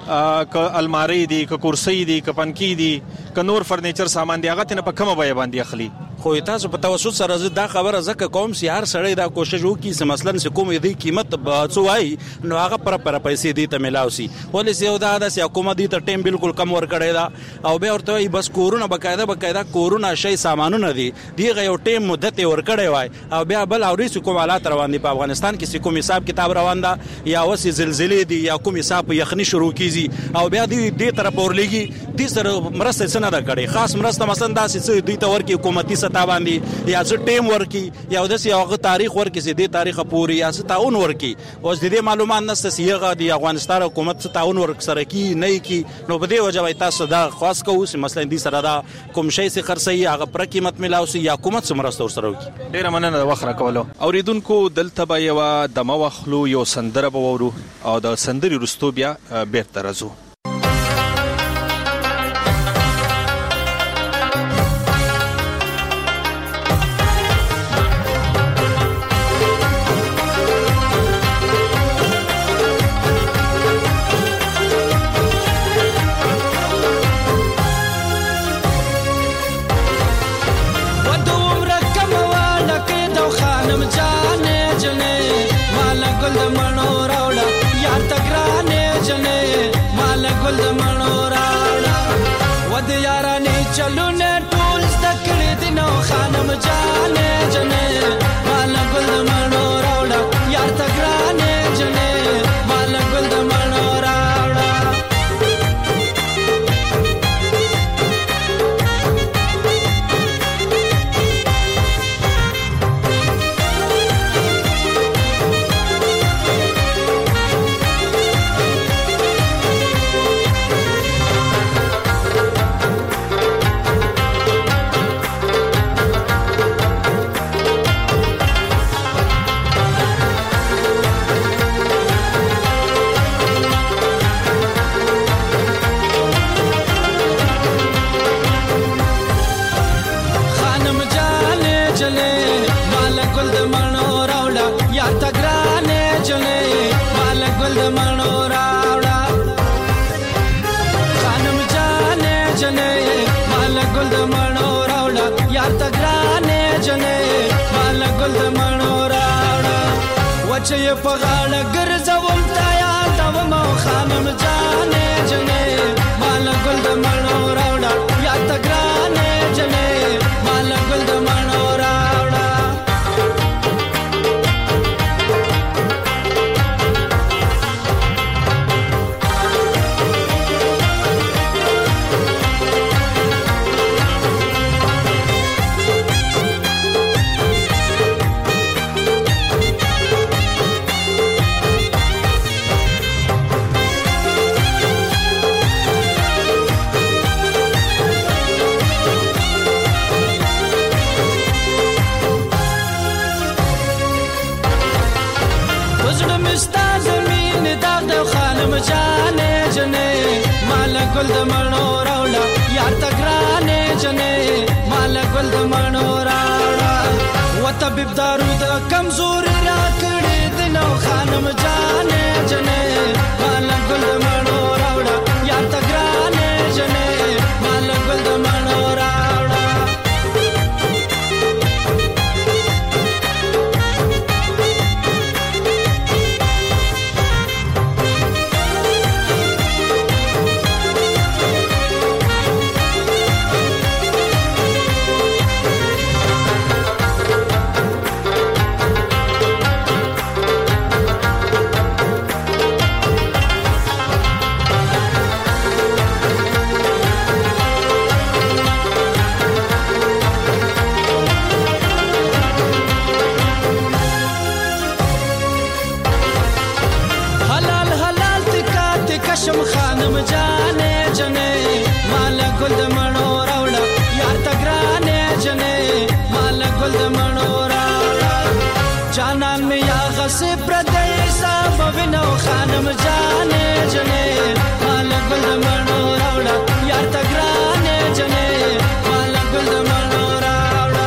که الماری دی که کرسۍ دی که پنکي دی که نور فرنیچر سامان دی هغه ترې نه په کمه بیه باندې اخلي. خو تاسو په توسط سره زه دا خبره ځکه کوم چې هر سړی دا کوشش وکړي چې مثلا چې کوم دی قیمت څه وایي نو هغه پره پیسې دې ته میلاو سي. ولې چې یو دا ده چې حکومت دې ته ټیم بالکل کم ورکړی ده او بیا ورته وایي بس کورونه باقاعده کورونه شی سامانونه دي دغه یو ټیم مدت یې ورکړی وای او بیا بل اوري کوم حالات روان دي په افغانستان کې چې کوم حساب کتاب روان ده یا وسې زلزلې دي یا کوم حساب یخني شروع کیږي او بیا دې طرف ورلېږي دې سره مرسته څه نه ده کړې. خاص مرسته مثلا داسې څه دوی ته ورکړي حکومتي ستا باندې یا څه ټیم ورکی یا د یو تاریخ ورکی چې د تاریخ پوري یا څه تعاون ورکی اوس د دې معلومات نشته چې هغه د افغانستان حکومت څه تعاون ورک سره کی نه کی نو په دې وجه تاسو دا خاص کوو چې مثلا دې سره دا کوم شی چې خرڅي هغه پر قیمت ملاو سي یا حکومت سره مرسته ورسره وکړي. ډیره مننه د وخت راکولو. اوریدونکو دلته به یو د موخلو یو سندره به وورو او د سندري رستو بیا بیرته راځو. चलू ने टूल्स तकड़ी दिनों खानम जाने जने माला गुल मनो रावड़ा यार तकराने जने माला गुल मनो रावड़ा वचे पगाड़ गिरजवम ताया तव मो खानम जाने जने माल गुल मनो रावड़ा या तगराने जने माल गुल मनो रावड़ा जाने जने माला गुल मनो रावड़ा यार तगराने जने माला गुल मनो रावड़ा वत बिबदारू द कमजोर राकड़े दिनों खानम जाने जने माला गुल मनो रावड़ा यार तगराने जने माला गुल मनो रावड़ा खानम जाने जने माला गुल मनो रावड़ा यार तगराने जने माला गुल मनो रावड़ा जानान में या गसे प्रदेशा बविनो खानम जाने जने माला गुल मनो रावड़ा यार तगराने जने माला गुल मनो रावड़ा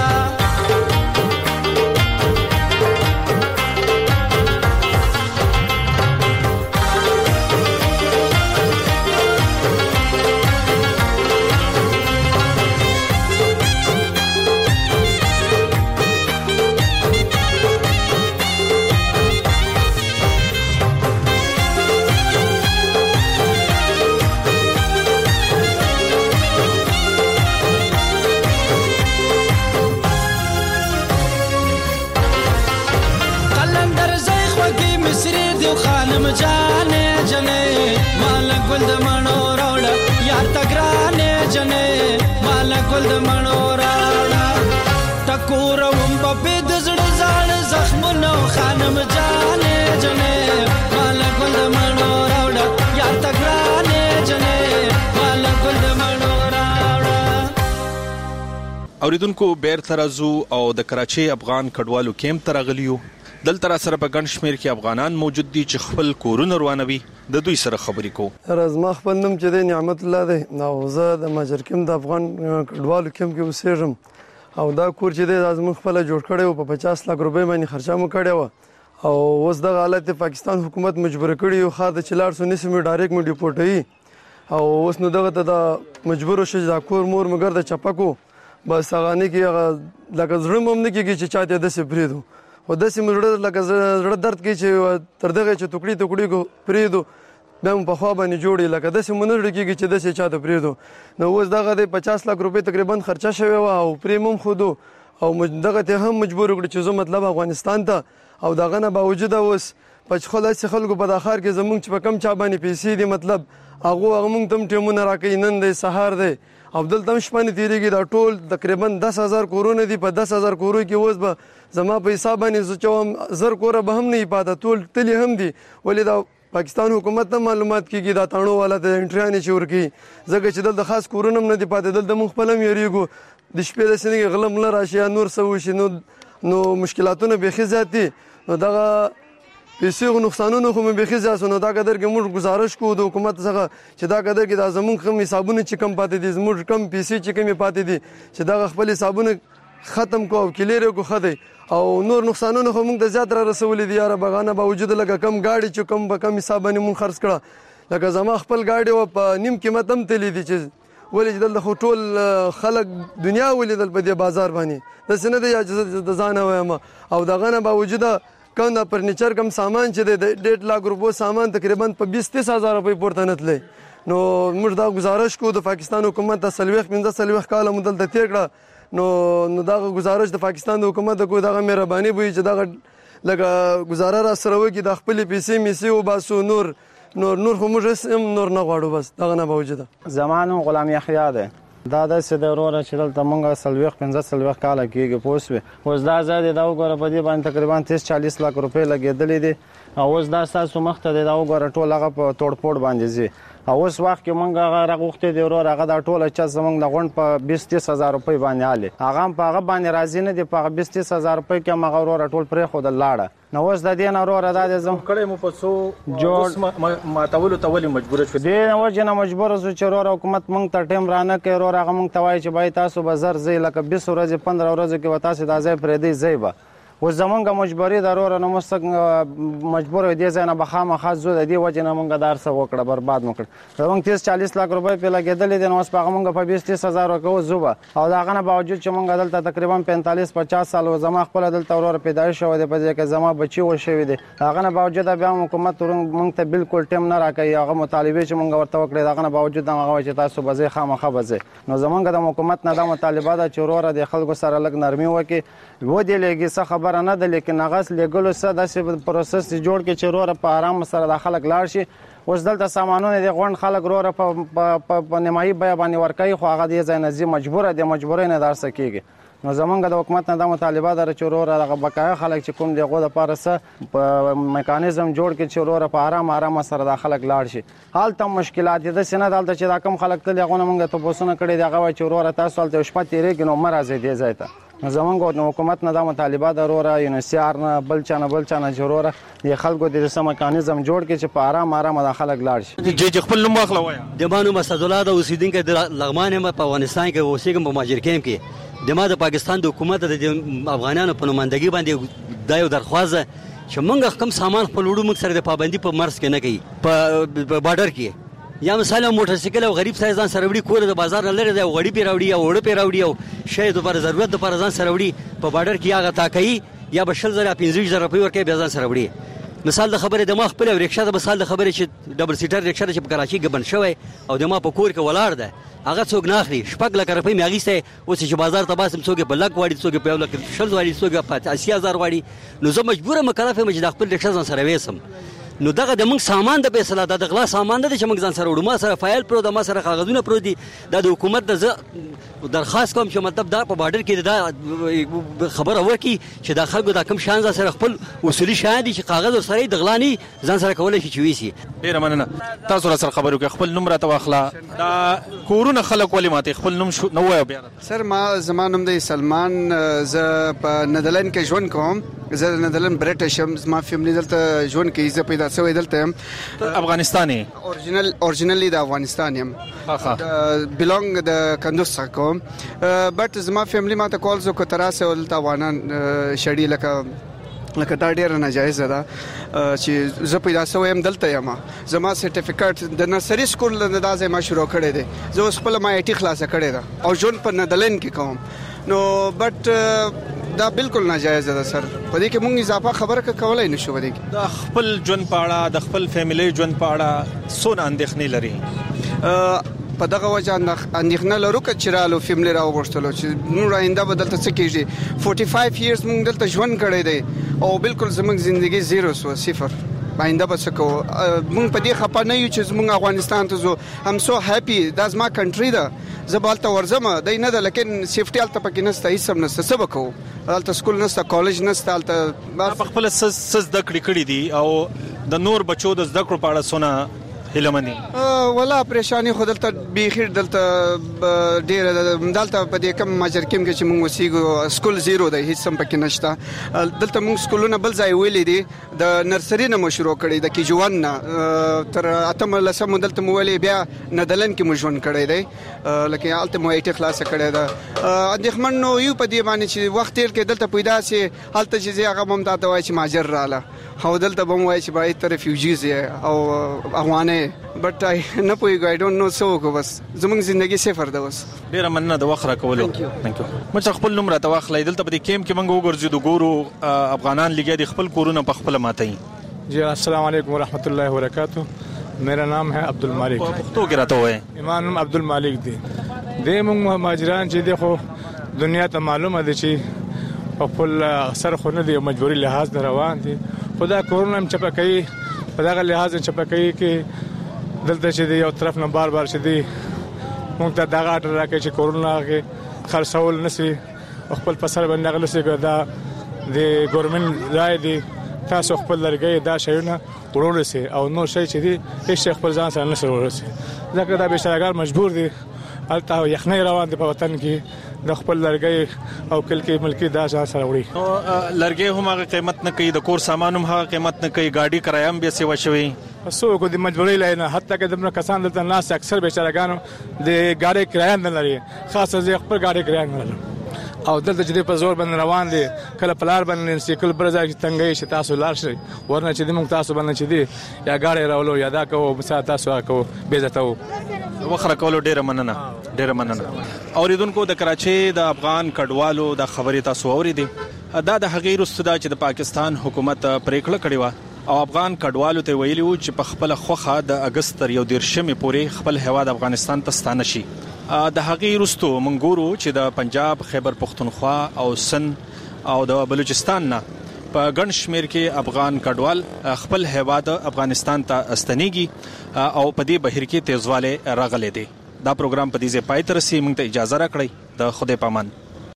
खानम जाने जने माला गुल मनो रावड़ा यार तगराने जने माला गुल मनो रावड़ा کوروم په د زړه ځان زخمونو خانم جانې جنې مال ګل د مړو راوړه یار تګرانې جنې مال ګل د مړو راوړه. اوریدونکو بیرته راځو او د کراچۍ افغان کډوالو کیمپ ته راغلیو. دلته را سره په ګڼ شمېر کې افغانان موجود دي چې خپل کورونه روانوي. د دوی سره خبرې کوو. زما خپل نوم چې دی نعمت الله دی او زه د ماجر کیمپ د افغان کډوالو کیمپ کې اوسېږم او دا کور چې دی دا زموږ خپله جوړ کړی و په 50 لک روپۍ باندې خرچه مو کړې وه او اوس دغه حالت پاکستان حکومت مجبوره کړي یو خوا د چې لاړ سو نیسي مې ډایرکټ مې ډیپورټوي او اوس نو دغه ته د مجبور شو چې دا کور مور مګر د چپکو بس هغه نه کېږي لکه زړه مو هم نه کېږي چې چا ته داسې پرېږدو خو داسې مې زړه لکه زړه درد کوي چې تر دغه چې ټوکړي ټوکړي پرېږدو بیا مو په خوا باندې جوړي لکه داسې مو نه زړه کېږي چې داسې چا ته پرېږدو. نو اوس دغه د 50 لک روپۍ تقریبا خرچه شوې وه او پرې مو هم ښودو او دغه ته هم مجبور کړو چې زه مطلب افغانستان ته او دغه نه باوجوده اوس په داسې خلکو په دا ښار کې زموږ چې په کم چا باندې پیسې دي مطلب هغه موږ ته هم ټیمونه راکوي نن دی سهار دی او دلته هم شپه نه تېرېږي دا ټول تقریبا 10,000 کورونه دي په 10,000 کورو کې اوس به زما په حساب باندې زه چوم 1000 کوره به هم نه یې پاته ټول تلي هم دي ولې دا پاکستان حکومت ته معلومات کېږي دا تاڼو والا ته انټریانې چې ورکوي ځکه چې دلته خاص کورونه هم نه دي پاتې دلته موږ خپله هم یېرېږو د شپې داسې نه غله مله راشي یا نور څه وشي نو مشکلاتونه بیخي زیات دي نو دغه پیسې خو نقصانونه خو مې بیخي زیات نو دا قدر کې موږ ګزارش کوو د حکومت څخه چې دا قدر کې دا زموږ کم حسابونه چې کم پاتې دي زموږ کم پیسې چې کمې پاتې دي چې دغه خپل حسابونه ختم کو او کلیر کو خدای او نور نقصانونه خو موږ د زیات را رسولې دي یاره بغانه باوجود لکه کم گاډي چې کم به کم حساب باندې موږ خرڅ کړه لکه زما خپل گاډي و په نیم قیمت هم تللی دي چې ولې چې دلته خو ټول خلک دنیا ولیدل په دې بازار باندې داسې نه دی د ځانه وایم او دغه نه باوجوده کم د فرنیچر کم سامان چې دی د 1.5 لک روپو سامان تقریبا په 20-30 هزار روپۍ پورته نه تللی نو موږ دا گزارش کوو د پاکستان حکومت ته 40-45 کاله مو دلته تېر کړه نو دغه گزارش د پاکستان د حکومت د کوو دغه مهرباني به وي چې دغه لکه گزاره را سره وکړي د خپلې پیسې میسې وباسو نور خو موږ هم نور نه غواړو بس دغه نه باوجوده. زما نوم غلام یحیی دی دا داسې دی وروره چې دلته موږ 40-45 کاله کېږي پوه شوې اوس دا ځای دی دا وګوره په دې باندې تقریبا 30-40 لک روپۍ لګېدلې دي او اوس دا ستاسو مخ ته دی دا وګوره ټول هغه په توړ پوړ باندې ځي او اوس وخت کې موږ هغه راغوښتې دی وروره هغه دا ټوله چت زموږ د غونډ په 20-30 هزار روپۍ باندې هلې هغه هم په هغه باندې راضي نه دي په هغه 20-30 هزار روپۍ کې هم هغه وروره ټول پرېښودل لاړه نو اوس د دې نه وروره دا دی زموږ کړی مو په څو اوس ماتولو ته ولې مجبوره شوې دې وجې نه مجبوره شو چې وروره حکومت موږ ته ټیم رانه کوي وروره هغه موږ ته وایي چې باید تاسو به زر ځئ لکه 20 ورځې 15 ورځو کې به تاسو دا ځای پرېږدئ ځئ به اوس زمونږ مجبوري ده وروره نو موږ مجبور یو دې ځای نه به خامخا ځو د دې وجې نه موږ دا هر څه وکړه برباد مو کړه زموږ 30-40 لک روپۍ پرې لګېدلې دي نو اوس په هغه موږ په 20-30 هزار ورکوو ځو به او د هغه نه باوجود چې موږ دلته تقریبا 45-50 سال زما خپله دلته وروره پیدایش شوی دی په دې کې زما بچي وشوي دي هغه نه باوجود بیا حکومت موږ ته بالکل ټیم نه راکوي هغه مطالبې چې موږ ورته وکړې د هغه نه باوجود هم هغه وایي چې تاسو به ځئ خامخا به ځئ نو زموږ د حکومت نه دا مطالبه ده چې وروره د خلکو سره لږ نرمي وکړي ودې لږې څه خبره نه ده لیکن هغه لګلو څه داسې پروسس جوړ کړي چې وروره په ارام سره د خلک لاړ شي اوس دلته سامانونه د غونډ خلک وروره په نیمایي بیه باندې ورکوي خو هغه دې ځای نه ځي مجبوره دی مجبورۍ نه دا هر څه کېږي نو زمونږ د حکومت نه دا مطالبه ده چې وروره دغه بقایا خلک چې کوم د هغو دپاره څه په میکانیزم جوړ کړي چې وروره په ارام سره دا خلک لاړ شي هلته مشکلات دي داسې نه ده هلته چې دا کم خلک تللي هغو نه موږ تپوسونه کړي دي هغه وایي چې وروره تاسو هلته یو شپه تېرېږي نو مه راځئ دې ځای ته نو زمونږ حکومت نه دا مطالبه ده وروره UNHCR نه بل چا نه چې وروره د خلکو د څه میکانیزم جوړ کړي چې په ارام دا خلک لاړ شي چې خپل نوم واخله وایه د ما نوم اسدالله ده اوسېدونکی د لغمان یم په افغانستان کې اوسېږم په ماجر کیمپ کې د ما د پاکستان د حکومت د افغانانو په نمایندګۍ باندې دا یو درخواست ده چې موږ کم سامان خپل وړو موږ سره د پابندي په مرز کې نه کوي په بارډر کې یا مثلا موټرسایکل او غریب سایز ځان سره وړي کور د بازار نه لري او غړي پی راوړي او وړه پی راوړي او شی د پر ضرورت د پر ځان سره وړي په بارډر کې هغه تا کوي یا به 15,000 روپۍ ورکوي بیا ځان سره وړي مثال د خبرې د ما خپل رکشا د مثال د خبرې چې ډبل سیټر رکشا چې په کراچۍ کې بند شوی او د ما په کور کې ولاړ ده هغه څوک نه اخلي 6 لک روپۍ مې اخیستی اوس چې بازار ته باسم څوک په لک واړي څوک په 1 لک 40 واړي څوک په 80,000 واړي نو زه مجبوره مکلف یم چې د خپل رکشا ځان سره وېسم نو دغه د موږ سامان د فیصله د غلا سامان د چې موږ ځان سره وړو ما سره فایل پرو د ما سره کاغذونه پرو دي د حکومت د درخواست کوم چې مطلب دا په بارډر کې دا خبره وکي چې د خلکو د کم شان سره خپل اصولي شان دي چې کاغذ سره د غلاني ځان سره کولای شي چې ویسي. ډیره مننه. تاسو سره خبرو کې خپل نوم راته واخلا دا کورونه خلک ولې ماته خپل نوم نو وای بیا سر ما زما نوم دی سلمان ز په نیدرلند کې ژوند کوم زه د نیدرلند برټش یم زما فیملی دلته ژوند کوي زه پیدا شوی دلته یم افغانستاني اورجینلی د افغانستان یم بیلونګ د کندوز څخه کوم بټ زما فیملی ماته کالز وکړه تراسه ولته افغانان شړی لکه دا ډیره ناجایزه ده چې زه پیدا شوی یم دلته یم زما سرټیفیکټ د نرسري سکول دا ځای ما شروع کړی دی زه اوس خپله ما IT خلاصه کړې ده او ژوند په نیدرلند کې کوم نو بټ دا بالکل ناجایزه ده سر په دې کې موږ اضافه خبره کولای نشو په دې کې د خپل ژوند په اړه د خپل فیملی ژوند په اړه څونه اندېښنې لري په دغه وجه اندېښنه لرو چې رالو فیملی راوغوښتلو چې نور آینده به دلته څه کېږي 45 ایرز موږ دلته ژوند کړی دی او بالکل زموږ زندگی زیرو سو صفر آینده به څه کوو موږ په دې خفه نه یو چې زموږ افغانستان ته ځو هم سو هپی دا زما کنټري ده زه به هلته ورځم دی نه ده لیکن سیفټي هلته پکې نشته هېڅ هم نشته څه به کوو هلته سکول نشته کالج نشته هلته په خپله څه زده کړې کړي دي او د نور بچو د زده کړو په اړه څونه هیلمني ولا پریشانی خو دلته بیخیر دلته ډیره دلته په دې کم ماجرکم کې چې موږ وسیګو سکول زیرو دی هیڅ هم پکې نشته دلته موږ سکولونه بل ځای ویلې دي د نرسري نه مشروع کړی د KG1 نه تر اتم لسم دلته مو ویلې بیا نیدرلند کې مو ژوند کړی دی لکه هلته مو IT خلاصه کړی ده اندېښمن نو یو په دې باندې چې وخت تیر کې دلته پیدا سي هلته چې هغه هم تاسو وایي چې ماجر رااله او دلته به مو وایي چې باید ته ریفیوجیز او افغانې بټ نه پوهیږم آی ډونټ نو څه وکړو بس زموږ زندگی صفر ده اوس ډیره مننه د وخت راکولو ثانک یو مچ خپل نوم راته واخلئ دلته په دې کیمپ کې موږ وګرځېدو ګورو افغانان لګیا دي خپل کورونه په خپل ماتای جی السلام علیکم ورحمۃ اللہ وبرکاتہ میرا نام ہے عبد المالک تو کیا رہتا ہے ایمان نام عبد المالک دی موږ مهاجران چې دی خو دنیا ته معلومه دي چې خپل اکثر خو نه دی مجبوری لحاظ روان دي خدا کورونه هم چپکای په دغه لحاظ چپکای کې دلته چې یو طرف نه بار چې دی موږ ته دغه اټر راکې چې کورونه کې خرڅول نسی خپل فصل باندې غلسي ګردا د ګورنمنت رائے دی تاسو خپل لرګي دا شیونه ورول سي او نو شي چې دی هیڅ خپل ځان سره نشي ورول سي ځکه دا بشراګر مجبور دي الته یخنۍ روان دي په وطن کې د خپل لرګي او کلکې ملکی دا ځان سره وړي نو لرګي هم هغه قیمت نه کوي د کور سامان هم هغه قیمت نه کوي ګاډي کرایه هم به سیوا شوی سو کو د مجبورۍ لای نه حتی که دمر کسان دلته ناس اکثر بشراګانو د ګاډي کرایه نه لري خاصه ځکه خپل ګاډي کرایه نه لري او دلته چې په زور باندې روان دي کله پلار باندې سیکل برځي چې تنګي چې تاسو لار شي ورنه چې موږ تاسو باندې چې دی یا ګاډي راولو یا دا کوو مسا تاسو کوو بیزته وخره کولو ډیره مننه اوریدونکو د کراچي د افغان کډوالو د خبرې تاسو اوریدي دا د هغې رسدا چې د پاکستان حکومت پریکړه کړې و او افغان کډوالو ته ویلي و چې په خپل خوخه د اگست تر 11 پورې خپل هیواد افغانستان ته ستانه شي د هغې رستو منګورو چې د پنجاب خیبر پختونخوا او سند او د بلوچستان نه په ګڼ شمیر کې افغان کډوال خپل هیواد افغانستان ته استنیږي او په دې بهیر کې تیزواله راغلي دي دا پروګرام په دې ځای پای ته رسي موږ ته اجازه راکړئ د خدای پامان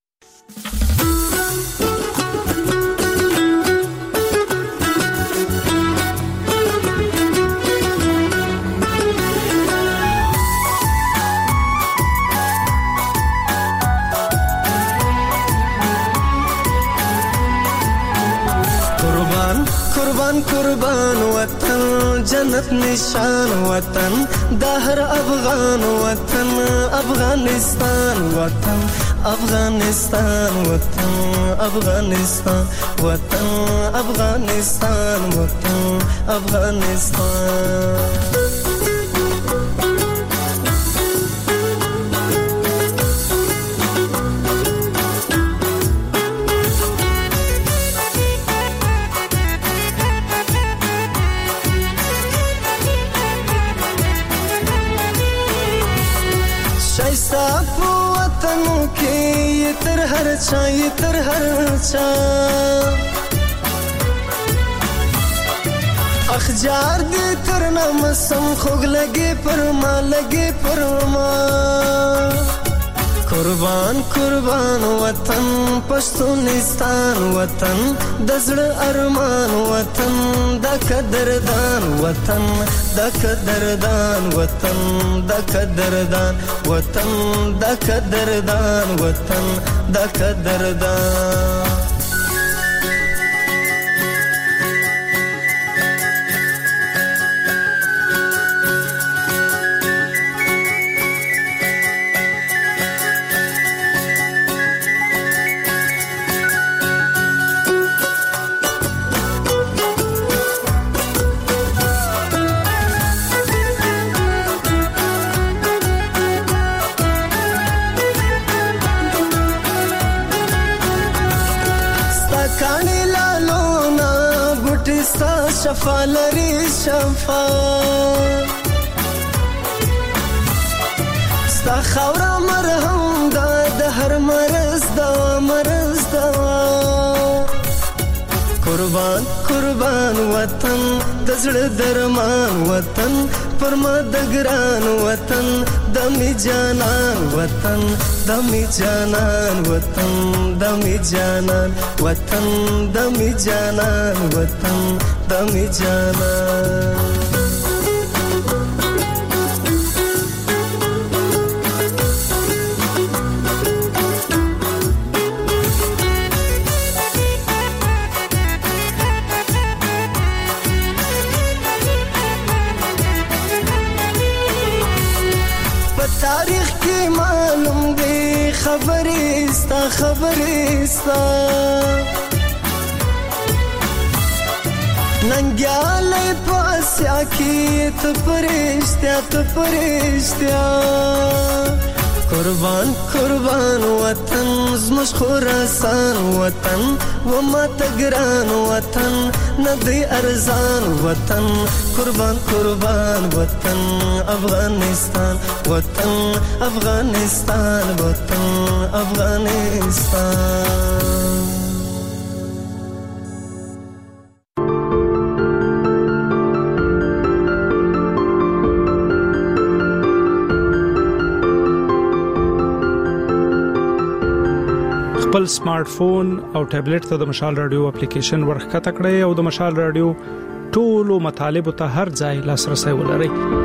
قربان وطن جنت نشان وطن دا هر افغان وطن افغانستان وطن افغانستان وطن افغانستان وطن افغانستان وطن افغانستان تر هر چا اخجار دې تر نامسم خوږ لګي پر ما لګي پر ما قربان قربان وطن پښتونستان وطن د زړه ارمان وطن د قدردان وطن د قدردان وطن د قدردان وطن د قدردان وطن د قدردان شفا لري شفا ستا خاورا مرهم دا د هر مرض دوا مرض دوا قربان قربان وطن د زړه درمان وطن پر ما د ګران وطن د می جانان وطن د می جانان وطن د می جانان وطن د می جانان وطن د می جانان تاریخ کی معلوم دی خبریستا خبریستا ننگیالی پاسیا کی تپریشتیا قربان قربان وطن زمش خراسان وطن وما تگران وطن ندی ارزان وطن قربان قربان وطن افغانستان وطن افغانستان وطن افغانستان خپل سمارټ فون او ټابلیټ ته د مشال رادیو اپلیکیشن ورخکته کړئ او د مشال رادیو ټولو مطالبه ته هر ځای لاسرسي ولرئ.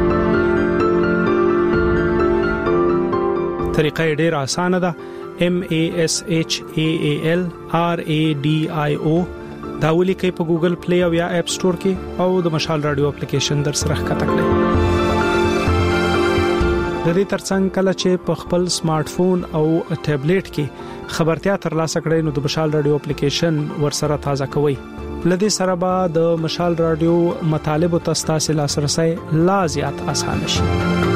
طریقه ډیره اسانه ده. MASHALRADIO دا ولیکئ په ګوګل پلی او یا اپ سٹور کې او د مشال رادیو اپلیکیشن در سره ښکته کړئ. د دې ترڅنګ کله چې په خپل سمارټ فون او ټابلیټ کې خبرتیا ترلاسه کړئ نو د مشال رادیو اپلیکیشن ورسره تازه کوئ. لدې سره به د مشال رادیو مطالب او تاسو لاسرسي لا زیات اسانه شي.